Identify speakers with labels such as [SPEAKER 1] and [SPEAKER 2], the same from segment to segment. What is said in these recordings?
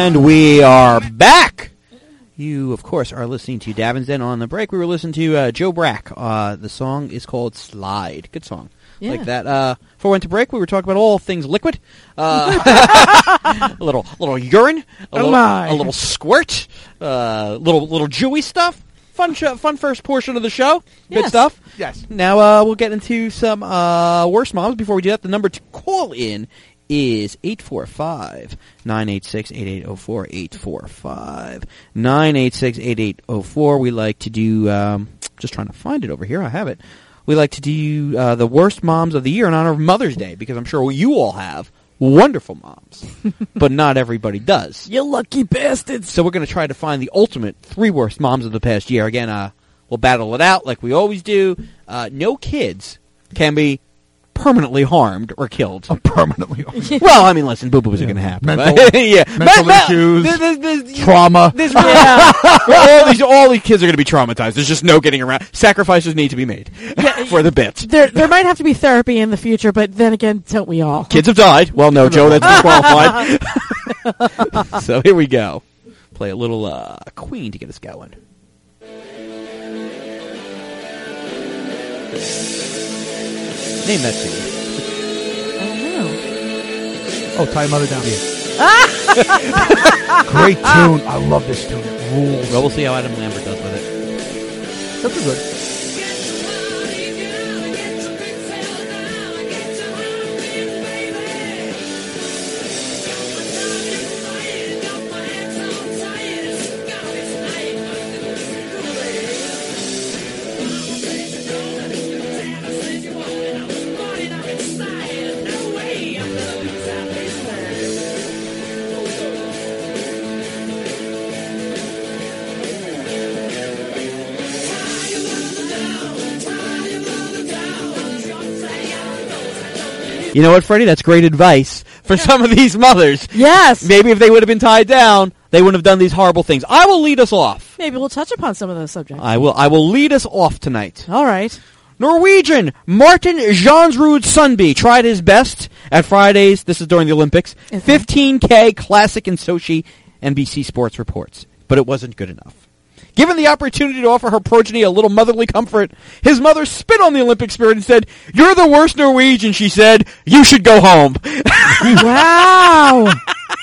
[SPEAKER 1] And we are back. You, of course, are listening to Davin's Den. On the break, we were listening to Joe Brack. The song is called Slide. Good song. Yeah. Like that. Before we went to break, we were talking about all things liquid. A little urine. A little squirt. Little Jewy stuff. Fun first portion of the show. Good stuff.
[SPEAKER 2] Yes.
[SPEAKER 1] Now we'll get into some worst moms. Before we do that, the number to call in is 845-986-8804. 845-986-8804. We like to do, just trying to find it over here. I have it. We like to do the worst moms of the year in honor of Mother's Day, because I'm sure you all have wonderful moms, but not everybody does.
[SPEAKER 3] You lucky bastards.
[SPEAKER 1] So we're going to try to find the ultimate 3 worst moms of the past year. Again, we'll battle it out like we always do. No kids can be permanently harmed or killed.
[SPEAKER 2] Permanently harmed.
[SPEAKER 1] Well, I mean, listen, boo-boos are going to happen.
[SPEAKER 2] Mental issues, trauma.
[SPEAKER 1] All these kids are going to be traumatized. There's just no getting around. Sacrifices need to be made for the bits.
[SPEAKER 3] There might have to be therapy in the future, but then again, don't we all?
[SPEAKER 1] Kids have died. Well, no, Joe, that's disqualified. So here we go. Play a little Queen to get us going. Name that tune.
[SPEAKER 3] I don't know.
[SPEAKER 2] Oh, Tie Your Mother Down. Great tune. I love this tune. It rules.
[SPEAKER 1] Well, we'll see how Adam Lambert does with it.
[SPEAKER 2] That's good.
[SPEAKER 1] You know what, Freddie? That's great advice for some of these mothers.
[SPEAKER 3] Yes.
[SPEAKER 1] Maybe if they would have been tied down, they wouldn't have done these horrible things. I will lead us off.
[SPEAKER 3] Maybe we'll touch upon some of those subjects.
[SPEAKER 1] I will lead us off tonight.
[SPEAKER 3] All right.
[SPEAKER 1] Norwegian Martin Jansrud Sundby tried his best at Friday's, this is during the Olympics, 15K Classic in Sochi, NBC Sports reports. But it wasn't good enough. Given the opportunity to offer her progeny a little motherly comfort, his mother spit on the Olympic spirit and said, "You're the worst Norwegian," she said. "You should go home."
[SPEAKER 3] Wow.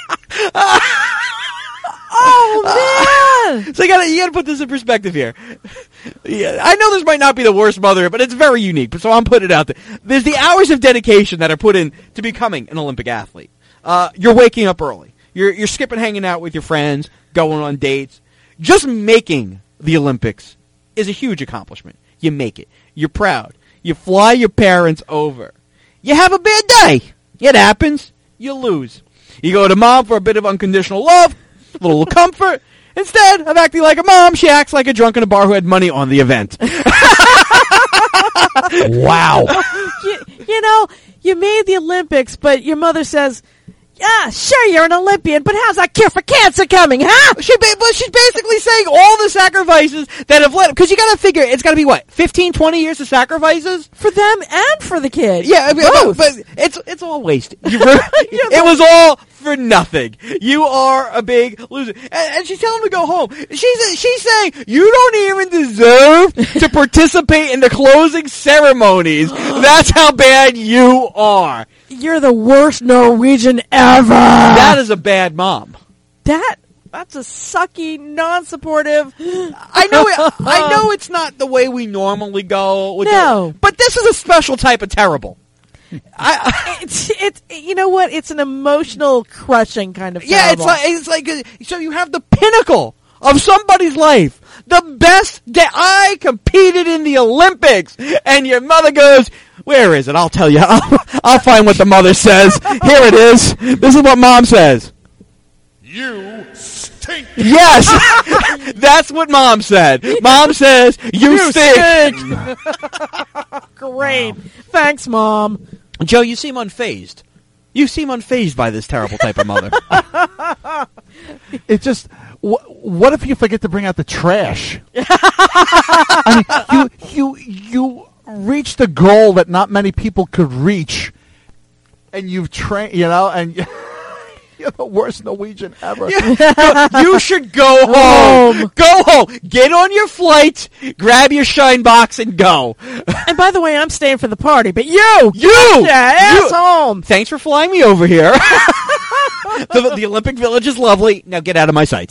[SPEAKER 3] Oh, man.
[SPEAKER 1] So you gotta put this in perspective here. Yeah, I know this might not be the worst mother, but it's very unique. So I'm putting it out there. There's the hours of dedication that are put in to becoming an Olympic athlete. You're waking up early. You're skipping hanging out with your friends, going on dates. Just making the Olympics is a huge accomplishment. You make it. You're proud. You fly your parents over. You have a bad day. It happens. You lose. You go to mom for a bit of unconditional love, a little comfort. Instead of acting like a mom, she acts like a drunk in a bar who had money on the event. Wow.
[SPEAKER 3] You know, you made the Olympics, but your mother says, "Yeah, sure, you're an Olympian, but how's that cure for cancer coming, huh?"
[SPEAKER 1] She's basically saying all the sacrifices that have led... Because you got to figure, it's got to be, 15, 20 years of sacrifices?
[SPEAKER 3] For them and for the kid.
[SPEAKER 1] Yeah, but it's all wasted. It was all for nothing. You are a big loser. And she's telling him to go home. She's saying, you don't even deserve to participate in the closing ceremonies. That's how bad you are.
[SPEAKER 3] You're the worst Norwegian ever.
[SPEAKER 1] That is a bad mom.
[SPEAKER 3] That's a sucky, non-supportive.
[SPEAKER 1] I know it's not the way we normally go.
[SPEAKER 3] No.
[SPEAKER 1] But this is a special type of terrible.
[SPEAKER 3] It's you know what? It's an emotional crushing kind of terrible.
[SPEAKER 1] Yeah, it's like so you have the pinnacle of somebody's life. The best day. I competed in the Olympics, and your mother goes, "Where is it? I'll tell you. I'll find what the mother says. Here it is. This is what mom says. You stink." Yes, that's what mom said. Mom says, "You stink."
[SPEAKER 3] Great. Wow. Thanks, Mom.
[SPEAKER 1] Joe, you seem unfazed. You seem unfazed by this terrible type of mother.
[SPEAKER 2] It's just, what if you forget to bring out the trash? I mean, you reached a goal that not many people could reach, and you've trained, and You're the worst Norwegian ever.
[SPEAKER 1] You should go home. Go home. Get on your flight, grab your shine box, and go.
[SPEAKER 3] And by the way, I'm staying for the party, but you
[SPEAKER 1] You!
[SPEAKER 3] get your ass home.
[SPEAKER 1] Thanks for flying me over here. The Olympic Village is lovely. Now get out of my sight.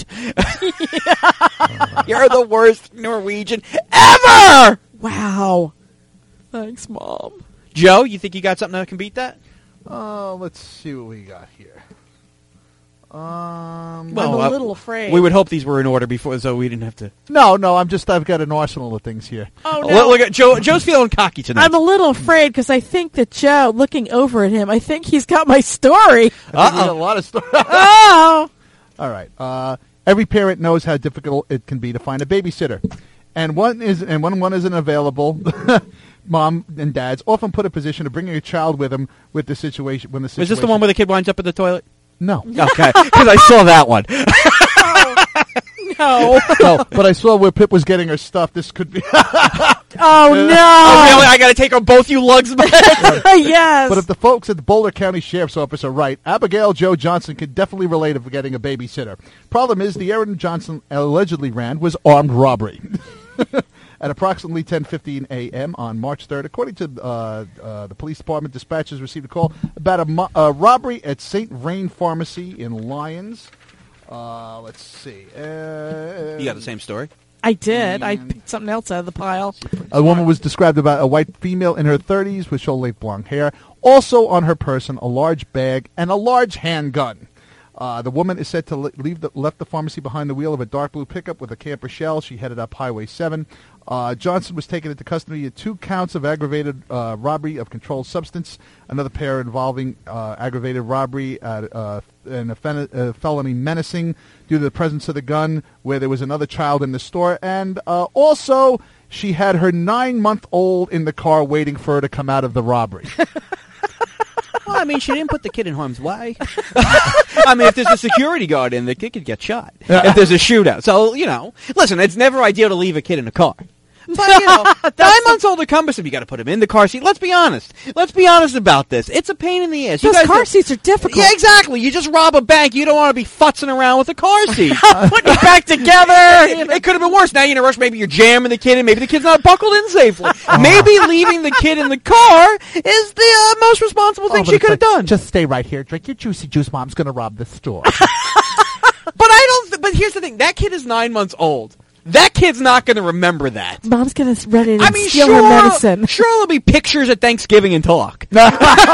[SPEAKER 1] You're the worst Norwegian ever!
[SPEAKER 3] Wow. Thanks, Mom.
[SPEAKER 1] Joe, you think you got something that can beat that?
[SPEAKER 2] Let's see what we got here.
[SPEAKER 3] I'm a little afraid.
[SPEAKER 1] We would hope these were in order before, so we didn't have to.
[SPEAKER 2] No, I've got an arsenal of things here.
[SPEAKER 3] Oh, no.
[SPEAKER 1] Look at Joe. Joe's feeling cocky tonight.
[SPEAKER 3] I'm a little afraid because I think that Joe, looking over at him, I think he's got my story.
[SPEAKER 2] I think we got a lot of stories.
[SPEAKER 3] Oh!
[SPEAKER 2] All right. Every parent knows how difficult it can be to find a babysitter, and when one isn't available, mom and dads often put a position of bringing a child with them with the situation. When the situation
[SPEAKER 1] Is this the one where the kid winds up in the toilet?
[SPEAKER 2] No.
[SPEAKER 1] Okay, because I saw that one.
[SPEAKER 3] No.
[SPEAKER 2] No, but I saw where Pip was getting her stuff. This could be.
[SPEAKER 3] Oh, no.
[SPEAKER 1] Oh, really? I got to take on both you lugs back?
[SPEAKER 3] Yes.
[SPEAKER 2] But if the folks at the Boulder County Sheriff's Office are right, Abigail Jo Johnson could definitely relate of getting a babysitter. Problem is, the errand Johnson allegedly ran was armed robbery. At approximately 10:15 a.m. on March 3rd, according to the police department, dispatchers received a call about a robbery at St. Rain Pharmacy in Lyons. Let's see.
[SPEAKER 1] You got the same story?
[SPEAKER 3] I did. I picked something else out of the pile.
[SPEAKER 2] A woman was described about a white female in her 30s with shoulder-length blonde hair. Also on her person, a large bag and a large handgun. The woman is said to left the pharmacy behind the wheel of a dark blue pickup with a camper shell. She headed up Highway 7. Johnson was taken into custody at 2 counts of aggravated robbery of controlled substance, another pair involving aggravated robbery and a felony menacing due to the presence of the gun, where there was another child in the store, and also she had her 9-month-old in the car waiting for her to come out of the robbery.
[SPEAKER 1] Well, I mean, she didn't put the kid in harm's way. I mean, if there's a security guard in, the kid could get shot. If there's a shootout. So, listen, it's never ideal to leave a kid in a car. But, 9 months old or cumbersome, you got to put him in the car seat. Let's be honest. Let's be honest about this. It's a pain in the ass.
[SPEAKER 3] Those car seats are difficult.
[SPEAKER 1] Yeah, exactly. You just rob a bank. You don't want to be futzing around with a car seat.
[SPEAKER 3] Putting it back together.
[SPEAKER 1] It could have been worse. Now you're in a rush. Maybe you're jamming the kid in. Maybe the kid's not buckled in safely. Maybe leaving the kid in the car is the most responsible thing she could have done.
[SPEAKER 2] Just stay right here. Drink your juicy juice. Mom's going to rob the store.
[SPEAKER 1] But here's the thing. That kid is 9 months old. That kid's not going to remember that.
[SPEAKER 3] Mom's going to run in and steal
[SPEAKER 1] sure,
[SPEAKER 3] her medicine.
[SPEAKER 1] Sure, there'll be pictures at Thanksgiving and talk.
[SPEAKER 3] Our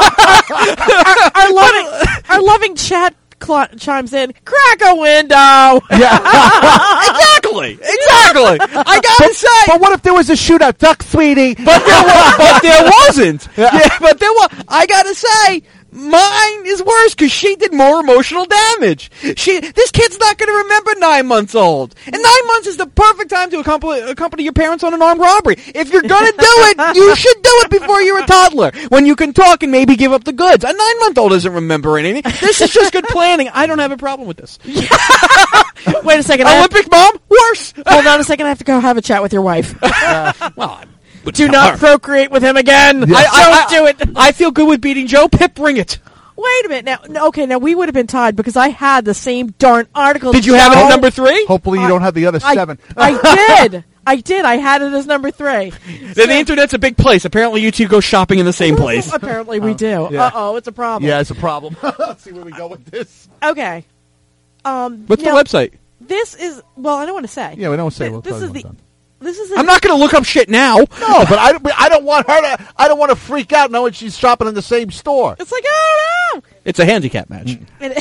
[SPEAKER 3] loving chat chimes in, crack a window.
[SPEAKER 1] Exactly. I gotta say.
[SPEAKER 2] But what if there was a shootout? Duck, sweetie.
[SPEAKER 1] But there wasn't. Yeah, but there was. I gotta say, mine is worse because she did more emotional damage. This kid's not going to remember 9 months old. And 9 months is the perfect time to accompany your parents on an armed robbery. If you're going to do it, you should do it before you're a toddler, when you can talk and maybe give up the goods. A 9-month-old doesn't remember anything. This is just good planning. I don't have a problem with this.
[SPEAKER 3] Wait a second.
[SPEAKER 1] Olympic mom? Worse.
[SPEAKER 3] Hold on a second. I have to go have a chat with your wife.
[SPEAKER 1] Do
[SPEAKER 3] not procreate with him again. Don't do it.
[SPEAKER 1] I feel good with beating Joe. Pip, bring it.
[SPEAKER 3] Wait a minute. Now we would have been tied because I had the same darn article.
[SPEAKER 1] Did you have it at number 3?
[SPEAKER 2] Hopefully you don't have the other 7.
[SPEAKER 3] I did. I had it as number 3.
[SPEAKER 1] The internet's a big place. Apparently you two go shopping in the same place.
[SPEAKER 3] Apparently we do.
[SPEAKER 2] Yeah.
[SPEAKER 3] Uh-oh, it's a problem.
[SPEAKER 2] Yeah, it's a problem. Let's see where we go with this.
[SPEAKER 3] Okay.
[SPEAKER 1] What's the website?
[SPEAKER 3] This is, well, I don't want to say.
[SPEAKER 2] Yeah, we don't say.
[SPEAKER 1] I'm not going to look up shit now.
[SPEAKER 2] No, but I don't want her to. I don't want to freak out knowing she's shopping in the same store.
[SPEAKER 3] It's like, I don't know.
[SPEAKER 1] It's a handicap match.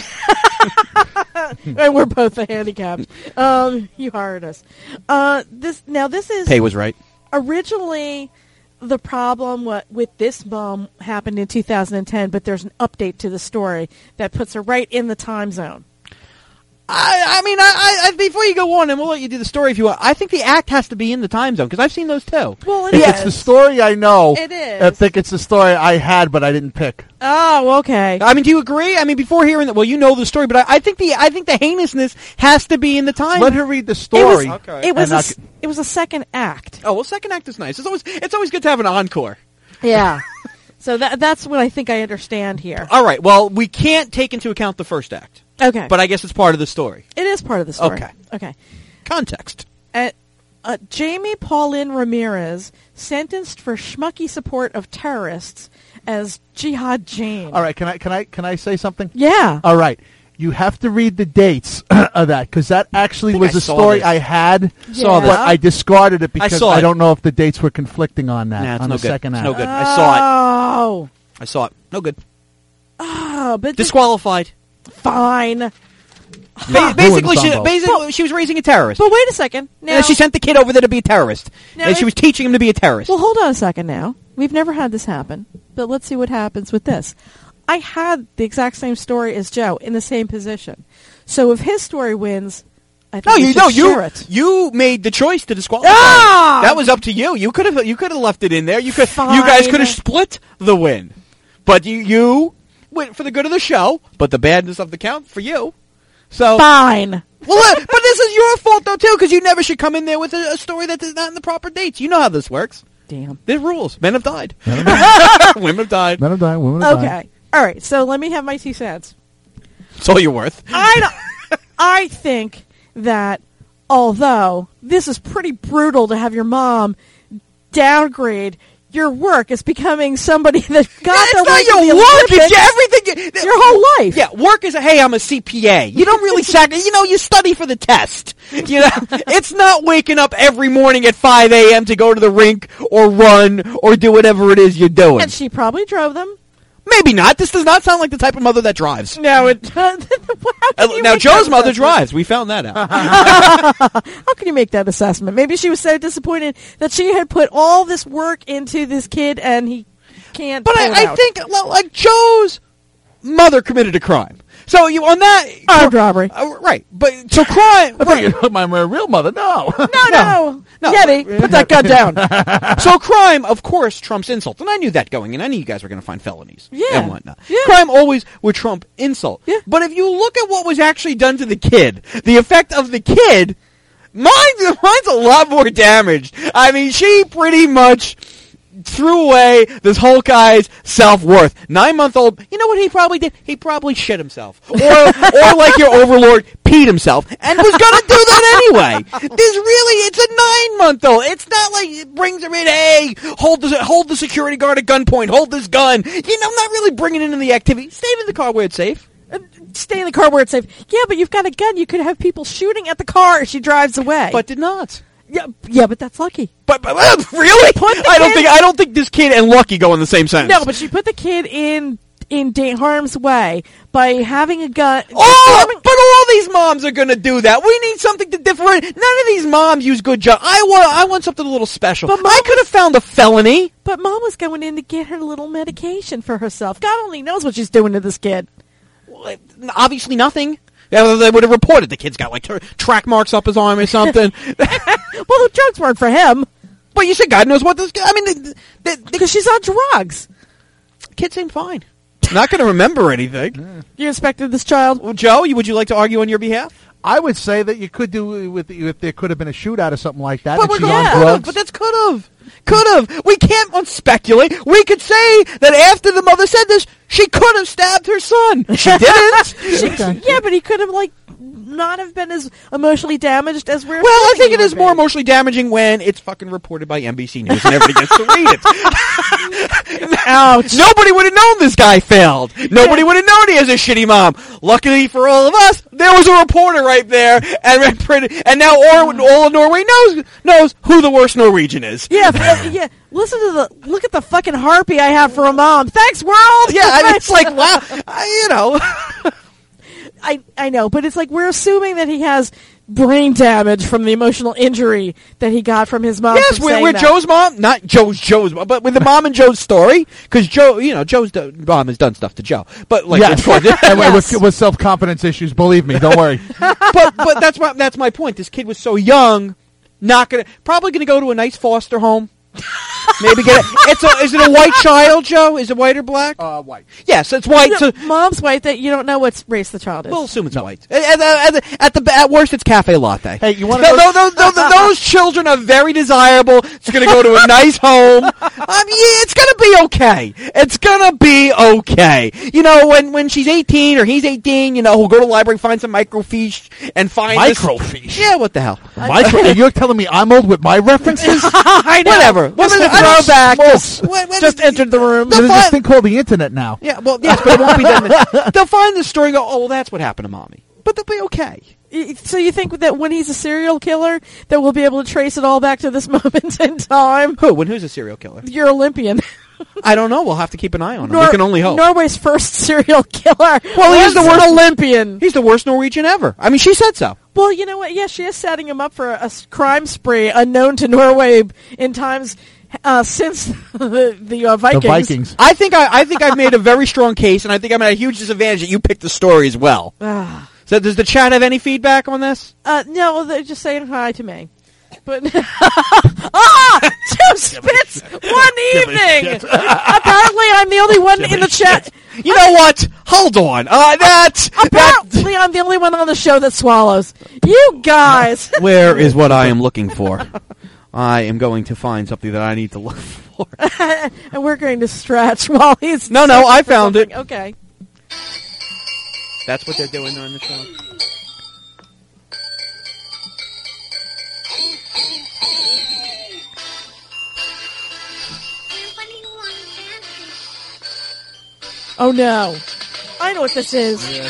[SPEAKER 3] And we're both the handicapped. You hired us. This is
[SPEAKER 1] Pay was right.
[SPEAKER 3] Originally, the problem with this mom happened in 2010, but there's an update to the story that puts her right in the time zone.
[SPEAKER 1] I mean, before you go on, and we'll let you do the story if you want, I think the act has to be in the time zone, because I've seen those too.
[SPEAKER 3] Well,
[SPEAKER 2] if it's the story I know,
[SPEAKER 3] it is.
[SPEAKER 2] I think it's the story I had, but I didn't pick.
[SPEAKER 3] Oh, okay.
[SPEAKER 1] I mean, do you agree? I mean, before hearing that, well, you know the story, but I think the heinousness has to be in the time.
[SPEAKER 2] Let her read the story.
[SPEAKER 3] It was a second act.
[SPEAKER 1] Oh, well, second act is nice. It's always good to have an encore.
[SPEAKER 3] Yeah. So that's what I think I understand here.
[SPEAKER 1] All right. Well, we can't take into account the first act.
[SPEAKER 3] Okay.
[SPEAKER 1] But I guess it's part of the story.
[SPEAKER 3] It is part of the story.
[SPEAKER 1] Okay.
[SPEAKER 3] Okay.
[SPEAKER 1] Context.
[SPEAKER 3] Jamie Pauline Ramirez, sentenced for schmucky support of terrorists as Jihad Jane.
[SPEAKER 2] All right, can I say something?
[SPEAKER 3] Yeah.
[SPEAKER 2] All right. You have to read the dates of that, because that actually was
[SPEAKER 1] I
[SPEAKER 2] a
[SPEAKER 1] saw
[SPEAKER 2] story
[SPEAKER 1] this.
[SPEAKER 2] I had,
[SPEAKER 3] Saw
[SPEAKER 2] but
[SPEAKER 3] this.
[SPEAKER 2] I discarded it because
[SPEAKER 1] saw
[SPEAKER 2] I
[SPEAKER 1] it.
[SPEAKER 2] don't know if the dates were conflicting on that,
[SPEAKER 1] Nah, it's
[SPEAKER 2] on
[SPEAKER 1] no
[SPEAKER 2] the
[SPEAKER 1] good.
[SPEAKER 2] second
[SPEAKER 1] It's
[SPEAKER 2] act.
[SPEAKER 1] no good. I saw
[SPEAKER 3] Oh.
[SPEAKER 1] it. I saw it. No good.
[SPEAKER 3] Oh, but
[SPEAKER 1] Disqualified.
[SPEAKER 3] fine.
[SPEAKER 1] Basically,
[SPEAKER 2] Gumbo.
[SPEAKER 1] she was raising a terrorist.
[SPEAKER 3] But wait a second. Now,
[SPEAKER 1] And she sent the kid over there to be a terrorist.
[SPEAKER 3] Now
[SPEAKER 1] And she
[SPEAKER 3] if-
[SPEAKER 1] was teaching him to be a terrorist.
[SPEAKER 3] Well, hold on a second now. We've never had this happen, but let's see what happens with this. I had the exact same story as Joe in the same position. So if his story wins, I think we should share it.
[SPEAKER 1] you made the choice to disqualify.
[SPEAKER 3] Ah!
[SPEAKER 1] That was up to you. You could have left it in there. You guys
[SPEAKER 3] Fine.
[SPEAKER 1] could have split the win. But you went for the good of the show, but the badness of the count for you. So
[SPEAKER 3] Fine.
[SPEAKER 1] well, but this is your fault though too, because you never should come in there with a story that is not in the proper dates. You know how this works.
[SPEAKER 3] Damn.
[SPEAKER 1] There's rules. Men have died.
[SPEAKER 2] Men have
[SPEAKER 1] Women have died.
[SPEAKER 2] Men have died, women have died.
[SPEAKER 3] Okay. All right. So let me have my 2 cents.
[SPEAKER 1] It's all you're worth.
[SPEAKER 3] I think that although this is pretty brutal to have your mom downgrade your work as becoming somebody that got
[SPEAKER 1] It's
[SPEAKER 3] their way
[SPEAKER 1] not
[SPEAKER 3] to
[SPEAKER 1] your
[SPEAKER 3] the
[SPEAKER 1] work.
[SPEAKER 3] Olympics
[SPEAKER 1] It's everything.
[SPEAKER 3] your whole life.
[SPEAKER 1] Yeah, work is hey, I'm a CPA. You don't really you study for the test. You know, it's not waking up every morning at 5 a.m. to go to the rink or run or do whatever it is you're doing.
[SPEAKER 3] And she probably drove them.
[SPEAKER 1] Maybe not. This does not sound like the type of mother that drives.
[SPEAKER 3] No, it. How can you
[SPEAKER 1] Now
[SPEAKER 3] make
[SPEAKER 1] Joe's
[SPEAKER 3] that
[SPEAKER 1] mother
[SPEAKER 3] assessment?
[SPEAKER 1] drives. We found that out.
[SPEAKER 3] How can you make that assessment? Maybe she was so disappointed that she had put all this work into this kid and he can't.
[SPEAKER 1] But
[SPEAKER 3] pull it
[SPEAKER 1] I
[SPEAKER 3] out.
[SPEAKER 1] think like Joe's mother committed a crime. So you on that
[SPEAKER 3] Armed robbery.
[SPEAKER 1] right? But so crime.
[SPEAKER 2] I thought you were my real mother. No.
[SPEAKER 3] No.
[SPEAKER 1] No.
[SPEAKER 3] Yeti, put that gun down.
[SPEAKER 1] So crime, of course, trumps insult. And I knew that going in. I knew you guys were going to find felonies
[SPEAKER 3] Yeah.
[SPEAKER 1] and whatnot.
[SPEAKER 3] Yeah.
[SPEAKER 1] Crime always would trump insult.
[SPEAKER 3] Yeah.
[SPEAKER 1] But if you look at what was actually done to the kid, the effect of the kid, mine's a lot more damaged. I mean, she pretty much threw away this whole guy's self-worth. 9-month-old, you know what he probably did? He probably shit himself. Or like your overlord, peed himself, and was gonna do that anyway. It's a 9-month-old. It's not like it brings him in, hey, hold the security guard at gunpoint, hold this gun. I'm not really bringing it into the activity. Stay in the car where it's safe.
[SPEAKER 3] Stay in the car where it's safe. Yeah, but you've got a gun. You could have people shooting at the car as she drives away.
[SPEAKER 1] But did not.
[SPEAKER 3] yeah, but that's lucky.
[SPEAKER 1] But really?
[SPEAKER 3] Put the
[SPEAKER 1] I
[SPEAKER 3] kid-
[SPEAKER 1] don't think this kid and Lucky go in the same sentence.
[SPEAKER 3] No, but she put the kid in harm's way by having a gun.
[SPEAKER 1] But all these moms are going to do that. We need something to differentiate. None of these moms use good judgment. I want something a little special.
[SPEAKER 3] But
[SPEAKER 1] I could have found a felony.
[SPEAKER 3] But Mom was going in to get her little medication for herself. God only knows what she's doing to this kid.
[SPEAKER 1] Obviously nothing. They would have reported the kid's got like track marks up his arm or something.
[SPEAKER 3] Well, the drugs weren't for him
[SPEAKER 1] But you said God knows what this guy... I mean, the
[SPEAKER 3] because she's on drugs.
[SPEAKER 1] kid seemed fine. Not going to remember anything.
[SPEAKER 3] You inspected this child?
[SPEAKER 1] Well, Joe, would you like to argue on your behalf?
[SPEAKER 2] I would say that you could do if there could have been a shootout or something like that.
[SPEAKER 1] But
[SPEAKER 2] If
[SPEAKER 1] we're
[SPEAKER 2] she's
[SPEAKER 1] going
[SPEAKER 2] on
[SPEAKER 1] to
[SPEAKER 2] drugs.
[SPEAKER 1] But that's could have. We can't speculate. We could say that after the mother said this, she could have stabbed her son. She didn't.
[SPEAKER 2] Okay.
[SPEAKER 3] Yeah, but he could have not have been as emotionally damaged as we're.
[SPEAKER 1] Well, I
[SPEAKER 3] thinking
[SPEAKER 1] think
[SPEAKER 3] he
[SPEAKER 1] it is
[SPEAKER 3] would
[SPEAKER 1] more
[SPEAKER 3] be.
[SPEAKER 1] emotionally damaging when it's fucking reported by NBC News and everybody gets to read it.
[SPEAKER 3] Ouch.
[SPEAKER 1] Nobody would have known this guy failed. Nobody would have known he has a shitty mom. Luckily for all of us, there was a reporter right there, and now all of Norway knows who the worst Norwegian is.
[SPEAKER 3] Yeah, yeah. Look at the fucking harpy I have for a mom. Thanks, world.
[SPEAKER 1] Yeah, I mean, it's like, wow,
[SPEAKER 3] I know, but it's like we're assuming that he has brain damage from the emotional injury that he got from his mom.
[SPEAKER 1] Yes,
[SPEAKER 3] from saying
[SPEAKER 1] we're
[SPEAKER 3] that.
[SPEAKER 1] Joe's mom, not Joe's mom, but with the mom and Joe's story, because Joe's mom has done stuff to Joe, but like,
[SPEAKER 2] Yes. And with self-confidence issues, believe me, don't worry.
[SPEAKER 1] but that's my point. This kid was so young, probably gonna go to a nice foster home, Maybe get it. Is it a white child, Joe? Is it white or black?
[SPEAKER 2] White.
[SPEAKER 1] Yes, it's white. So
[SPEAKER 3] Mom's white. That you don't know what race the child is.
[SPEAKER 1] we'll assume it's white. At worst, it's cafe latte.
[SPEAKER 2] Hey, you want
[SPEAKER 1] to? Those children are very desirable. It's going to go to a nice home. It's going to be okay. It's going to be okay. You know, when she's 18 or he's 18, you know, we'll go to the library, find some microfiche, and find
[SPEAKER 2] Microfiche?
[SPEAKER 1] Yeah, what the hell?
[SPEAKER 2] You're telling me I'm old with my references?
[SPEAKER 3] I know.
[SPEAKER 1] Whatever.
[SPEAKER 3] Just a
[SPEAKER 1] I
[SPEAKER 3] throwback.
[SPEAKER 2] Smokes.
[SPEAKER 3] Just entered the room.
[SPEAKER 2] There's this thing called the internet now.
[SPEAKER 1] Yeah, well, yes, but it won't be them. They'll find the story and go, oh, well, that's what happened to Mommy. But they'll be okay.
[SPEAKER 3] So you think that when he's a serial killer, that we'll be able to trace it all back to this moment in time?
[SPEAKER 1] Who's a serial killer?
[SPEAKER 3] You're Olympian.
[SPEAKER 1] I don't know. We'll have to keep an eye on him. We can only hope.
[SPEAKER 3] Norway's first serial killer.
[SPEAKER 1] Well, he's the worst
[SPEAKER 3] Olympian.
[SPEAKER 1] He's the worst Norwegian ever. I mean, she said so.
[SPEAKER 3] Well, you know what? Yeah, she is setting him up for a crime spree unknown to Norway in times since the Vikings.
[SPEAKER 2] The Vikings.
[SPEAKER 1] I think I've made a very strong case, and I think I'm at a huge disadvantage that you picked the story as well. So does the chat have any feedback on this?
[SPEAKER 3] No, they're just saying hi to me. But two spits one evening. Apparently, I'm the only one in the chat.
[SPEAKER 1] You know what? Hold on.
[SPEAKER 3] Apparently, I'm the only one on the show that swallows. You guys.
[SPEAKER 1] Where is what I am looking for? I am going to find something that I need to look for.
[SPEAKER 3] And we're going to stretch while he's...
[SPEAKER 1] No, I found it.
[SPEAKER 3] Okay.
[SPEAKER 1] That's what they're doing on the show.
[SPEAKER 3] Oh, no. I know what this is.
[SPEAKER 1] Yeah.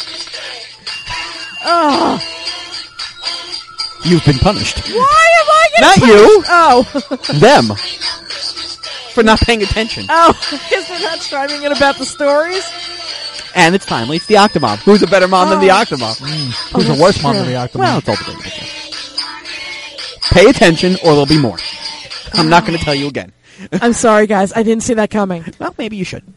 [SPEAKER 3] Oh.
[SPEAKER 1] You've been punished.
[SPEAKER 3] Why am I getting
[SPEAKER 1] Not
[SPEAKER 3] punished?
[SPEAKER 1] you. Them. For not paying attention.
[SPEAKER 3] Oh, because they're not chiming in about the stories?
[SPEAKER 1] And it's timely. It's the Octomom. Who's a better mom than the Octomom?
[SPEAKER 2] Who's the worst mom than the Octomom?
[SPEAKER 1] Well, it's all debatable. Pay attention or there'll be more. I'm not going to tell you again.
[SPEAKER 3] I'm sorry, guys. I didn't see that coming.
[SPEAKER 1] Well, maybe you should.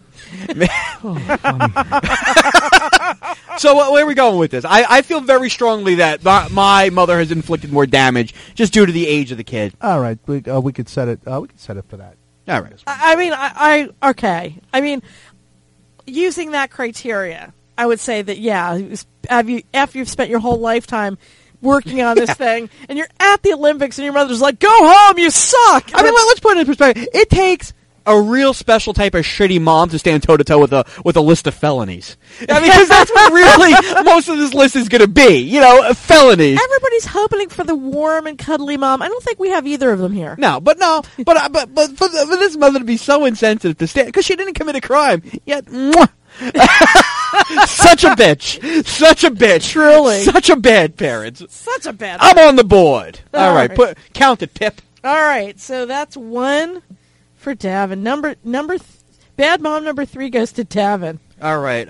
[SPEAKER 1] So where are we going with this? I feel very strongly that my mother has inflicted more damage just due to the age of the kid.
[SPEAKER 2] All right, we could set it. We could set it for that.
[SPEAKER 1] All right.
[SPEAKER 3] I mean, okay. I mean, using that criteria, I would say that after you've spent your whole lifetime working on this thing, and you're at the Olympics, and your mother's like, "Go home, you suck."
[SPEAKER 1] I mean, let's put it in perspective. It takes a real special type of shitty mom to stand toe to toe with a list of felonies. I mean, because that's what really most of this list is going to be. You know, felonies.
[SPEAKER 3] Everybody's hoping for the warm and cuddly mom. I don't think we have either of them here.
[SPEAKER 1] But for this mother to be so insensitive to stand because she didn't commit a crime yet. Such a bitch.
[SPEAKER 3] Truly.
[SPEAKER 1] Such a bad parent.
[SPEAKER 3] Such a bad
[SPEAKER 1] I'm on the board. All right. Count it, Pip.
[SPEAKER 3] All right. So that's one for Davin. Bad mom number 3 goes to Davin.
[SPEAKER 1] All right.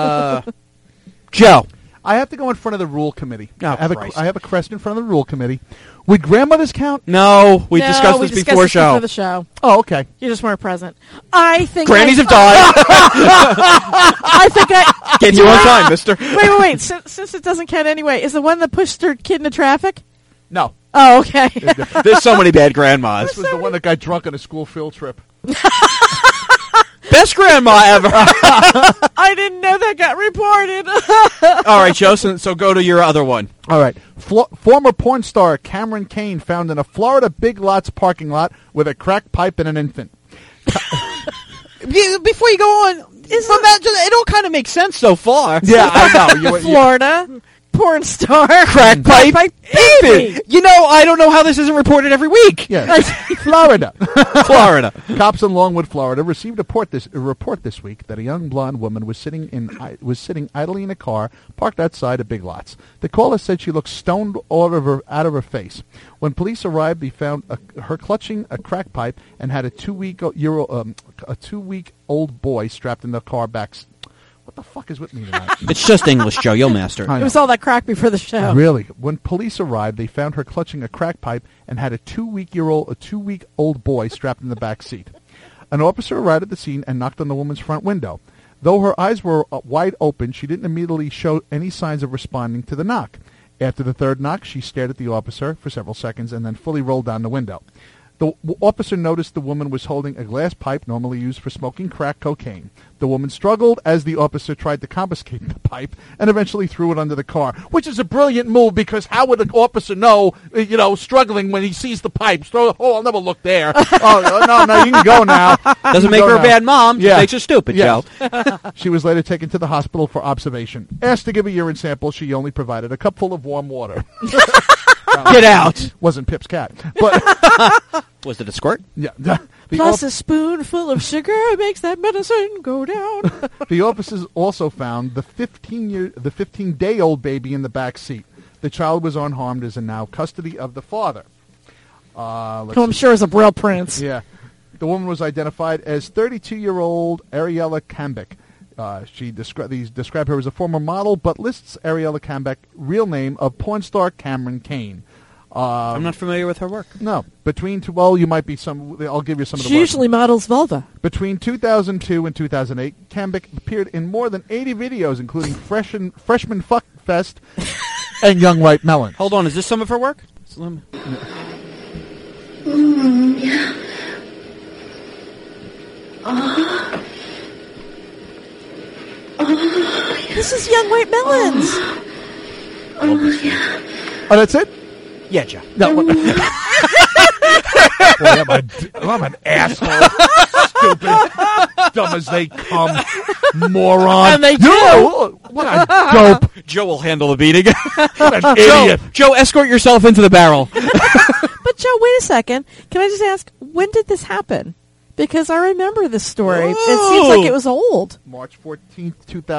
[SPEAKER 1] Joe.
[SPEAKER 2] I have to go in front of the rule committee.
[SPEAKER 1] Oh,
[SPEAKER 2] I have a question in front of the rule committee. Would grandmothers count?
[SPEAKER 1] No, we discussed this before
[SPEAKER 3] before the show.
[SPEAKER 2] Oh, okay.
[SPEAKER 3] You just weren't present. I think
[SPEAKER 1] grannies have died.
[SPEAKER 3] I think I
[SPEAKER 1] get you on time, mister.
[SPEAKER 3] Wait. Since it doesn't count anyway, is the one that pushed her kid into traffic?
[SPEAKER 2] No.
[SPEAKER 3] Oh, okay.
[SPEAKER 1] There's so many bad grandmas.
[SPEAKER 2] This was the one that got drunk on a school field trip.
[SPEAKER 1] Best grandma ever.
[SPEAKER 3] I didn't know that got reported.
[SPEAKER 1] All right, Joe, so go to your other one.
[SPEAKER 2] All right. Former porn star Cameron Kane found in a Florida Big Lots parking lot with a crack pipe and an infant.
[SPEAKER 1] Before you go on, it all kind of makes sense so far.
[SPEAKER 2] Yeah, I know.
[SPEAKER 3] Florida. Porn star,
[SPEAKER 1] crack pipe, baby. You know, I don't know how this isn't reported every week.
[SPEAKER 2] Yeah, Florida.
[SPEAKER 1] Cops
[SPEAKER 2] in Longwood, Florida, received a report this week that a young blonde woman was sitting idly in a car parked outside a Big Lots. The caller said she looked stoned out of her face. When police arrived, they found her clutching a crack pipe and had a 2-week-old boy strapped in the car back. What the fuck is with me tonight?
[SPEAKER 1] It's just English, Joe. You'll master it.
[SPEAKER 3] It was all that crack before the show.
[SPEAKER 2] Really? When police arrived, they found her clutching a crack pipe and had a 2-week-old boy strapped in the back seat. An officer arrived at the scene and knocked on the woman's front window. Though her eyes were wide open, she didn't immediately show any signs of responding to the knock. After the third knock, she stared at the officer for several seconds and then fully rolled down the window. The officer noticed the woman was holding a glass pipe normally used for smoking crack cocaine. The woman struggled as the officer tried to confiscate the pipe and eventually threw it under the car, which is a brilliant move because how would an officer know, struggling when he sees the pipe? I'll never look there. Oh, no, you can go now.
[SPEAKER 1] Doesn't make her a bad mom. Just makes her stupid, Joe.
[SPEAKER 2] She was later taken to the hospital for observation. Asked to give a urine sample, she only provided a cupful of warm water.
[SPEAKER 1] Get out.
[SPEAKER 2] Wasn't Pip's cat. But
[SPEAKER 1] was it a squirt?
[SPEAKER 2] Yeah.
[SPEAKER 3] Plus a spoonful of sugar makes that medicine go down.
[SPEAKER 2] The officers also found the 15-day-old baby in the back seat. The child was unharmed, is in now custody of the father.
[SPEAKER 3] I'm sure is a Braille prince.
[SPEAKER 2] Yeah. The woman was identified as 32-year-old Ariella Kambeck. She described her as a former model, but lists Ariella Kambeck real name of porn star Cameron Kane.
[SPEAKER 1] I'm not familiar with her work.
[SPEAKER 2] No. You might be some. I'll give you some of the
[SPEAKER 3] She
[SPEAKER 2] work.
[SPEAKER 3] usually models vulva.
[SPEAKER 2] Between 2002 and 2008, Kambeck appeared in more than 80 videos, including Freshman Fuck Fest and Young White Melon.
[SPEAKER 1] Hold on, is this some of her work?
[SPEAKER 4] Yeah.
[SPEAKER 3] This is Young White Melons.
[SPEAKER 4] Yeah.
[SPEAKER 2] Oh, that's it?
[SPEAKER 1] Yeah, Joe.
[SPEAKER 2] No. Boy, I'm an asshole. Stupid. Dumb as they come. Moron.
[SPEAKER 3] And they do.
[SPEAKER 2] What a dope.
[SPEAKER 1] Joe will handle the beating.
[SPEAKER 2] What an idiot.
[SPEAKER 1] Joe, escort yourself into the barrel.
[SPEAKER 3] But Joe, wait a second. Can I just ask, when did this happen? Because I remember this story.
[SPEAKER 1] Ooh.
[SPEAKER 3] It seems like it was old.
[SPEAKER 2] March 14th,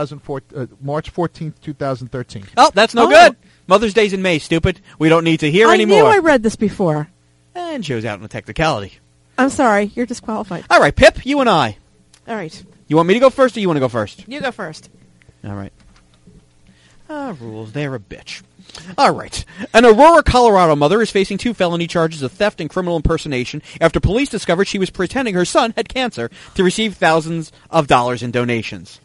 [SPEAKER 2] 2013.
[SPEAKER 1] Oh, that's no good. Mother's Day's in May, stupid. We don't need to hear anymore.
[SPEAKER 3] I knew I read this before.
[SPEAKER 1] And Joe's out in a technicality.
[SPEAKER 3] I'm sorry. You're disqualified.
[SPEAKER 1] All right, Pip, you and I.
[SPEAKER 3] All right.
[SPEAKER 1] You want me to go first or you want to go first?
[SPEAKER 3] You go first.
[SPEAKER 1] All right. Rules. They're a bitch. All right. An Aurora, Colorado mother is facing 2 felony charges of theft and criminal impersonation after police discovered she was pretending her son had cancer to receive thousands of dollars in donations.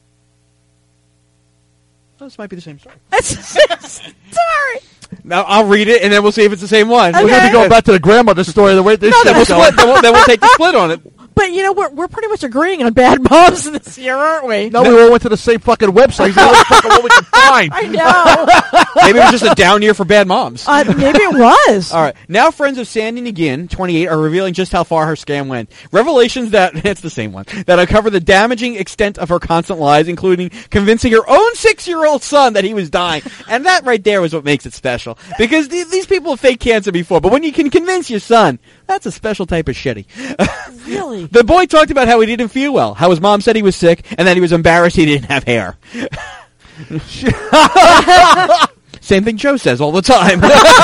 [SPEAKER 1] Oh, this might be the same story.
[SPEAKER 3] Sorry.
[SPEAKER 1] Now, I'll read it, and then we'll see if it's the same one.
[SPEAKER 3] Okay.
[SPEAKER 2] We're going to be going back to the grandmother's story the way this
[SPEAKER 1] then we'll split. Then we'll take the split on it.
[SPEAKER 3] But, we're pretty much agreeing on bad moms this year, aren't we?
[SPEAKER 2] No, we all went to the same fucking website. What we can find.
[SPEAKER 3] I know.
[SPEAKER 1] Maybe it was just a down year for bad moms.
[SPEAKER 3] Maybe it was.
[SPEAKER 1] All right. Now friends of Sandy Nagin, 28, are revealing just how far her scam went. Revelations it's the same one, that uncover the damaging extent of her constant lies, including convincing her own 6-year-old son that he was dying. And that right there was what makes it special. Because these people have faked cancer before, but when you can convince your son, that's a special type of shitty.
[SPEAKER 3] Really?
[SPEAKER 1] The boy talked about how he didn't feel well, how his mom said he was sick, and that he was embarrassed he didn't have hair. Same thing Joe says all the time.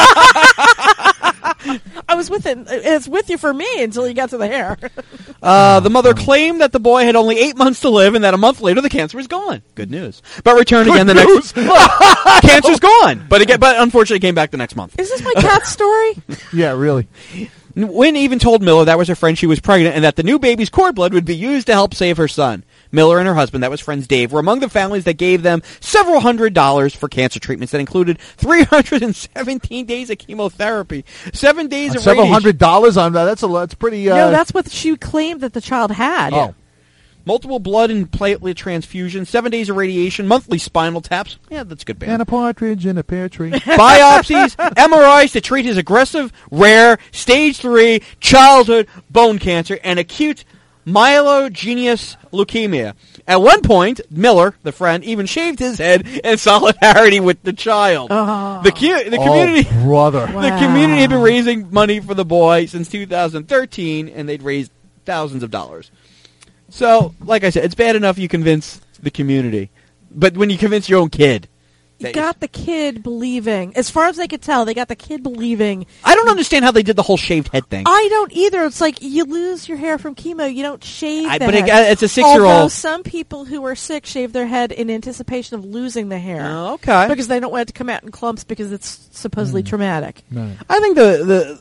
[SPEAKER 3] I was with it. It's with you for me until you got to the hair.
[SPEAKER 1] The mother claimed that the boy had only 8 months to live and that a month later the cancer was gone. Good news. But returned again the next... Cancer's gone. But unfortunately came back the next month.
[SPEAKER 3] Is this my cat story?
[SPEAKER 2] Yeah, really.
[SPEAKER 1] Wynn even told Miller that was her friend she was pregnant and that the new baby's cord blood would be used to help save her son. Miller and her husband, that was friends Dave, were among the families that gave them several $100s for cancer treatments that included 317 days of chemotherapy, 7 days of
[SPEAKER 2] several
[SPEAKER 1] radiation.
[SPEAKER 2] $100 on that. That's pretty.
[SPEAKER 3] No, that's what she claimed that the child had.
[SPEAKER 2] Oh.
[SPEAKER 1] Multiple blood and platelet transfusions, 7 days of radiation, monthly spinal taps. Yeah, that's good.
[SPEAKER 2] And a partridge in a pear tree.
[SPEAKER 1] Biopsies, MRIs to treat his aggressive, rare, stage 3 childhood bone cancer and acute myelogenous leukemia. At one point, Miller, the friend, even shaved his head in solidarity with the child.
[SPEAKER 3] Oh.
[SPEAKER 1] The community,
[SPEAKER 2] brother.
[SPEAKER 3] Wow.
[SPEAKER 1] The community had been raising money for the boy since 2013, and they'd raised thousands of dollars. So, like I said, it's bad enough you convince the community, but when you convince your own kid,
[SPEAKER 3] You got the kid believing. As far as they could tell, they got the kid believing.
[SPEAKER 1] I don't understand how they did the whole shaved head thing.
[SPEAKER 3] I don't either. It's like you lose your hair from chemo. You don't shave the
[SPEAKER 1] but
[SPEAKER 3] head.
[SPEAKER 1] it's a 6-year-old.
[SPEAKER 3] Although some people who are sick shave their head in anticipation of losing the hair.
[SPEAKER 1] Oh, okay.
[SPEAKER 3] Because they don't want it to come out in clumps because it's supposedly traumatic.
[SPEAKER 2] No.
[SPEAKER 1] I think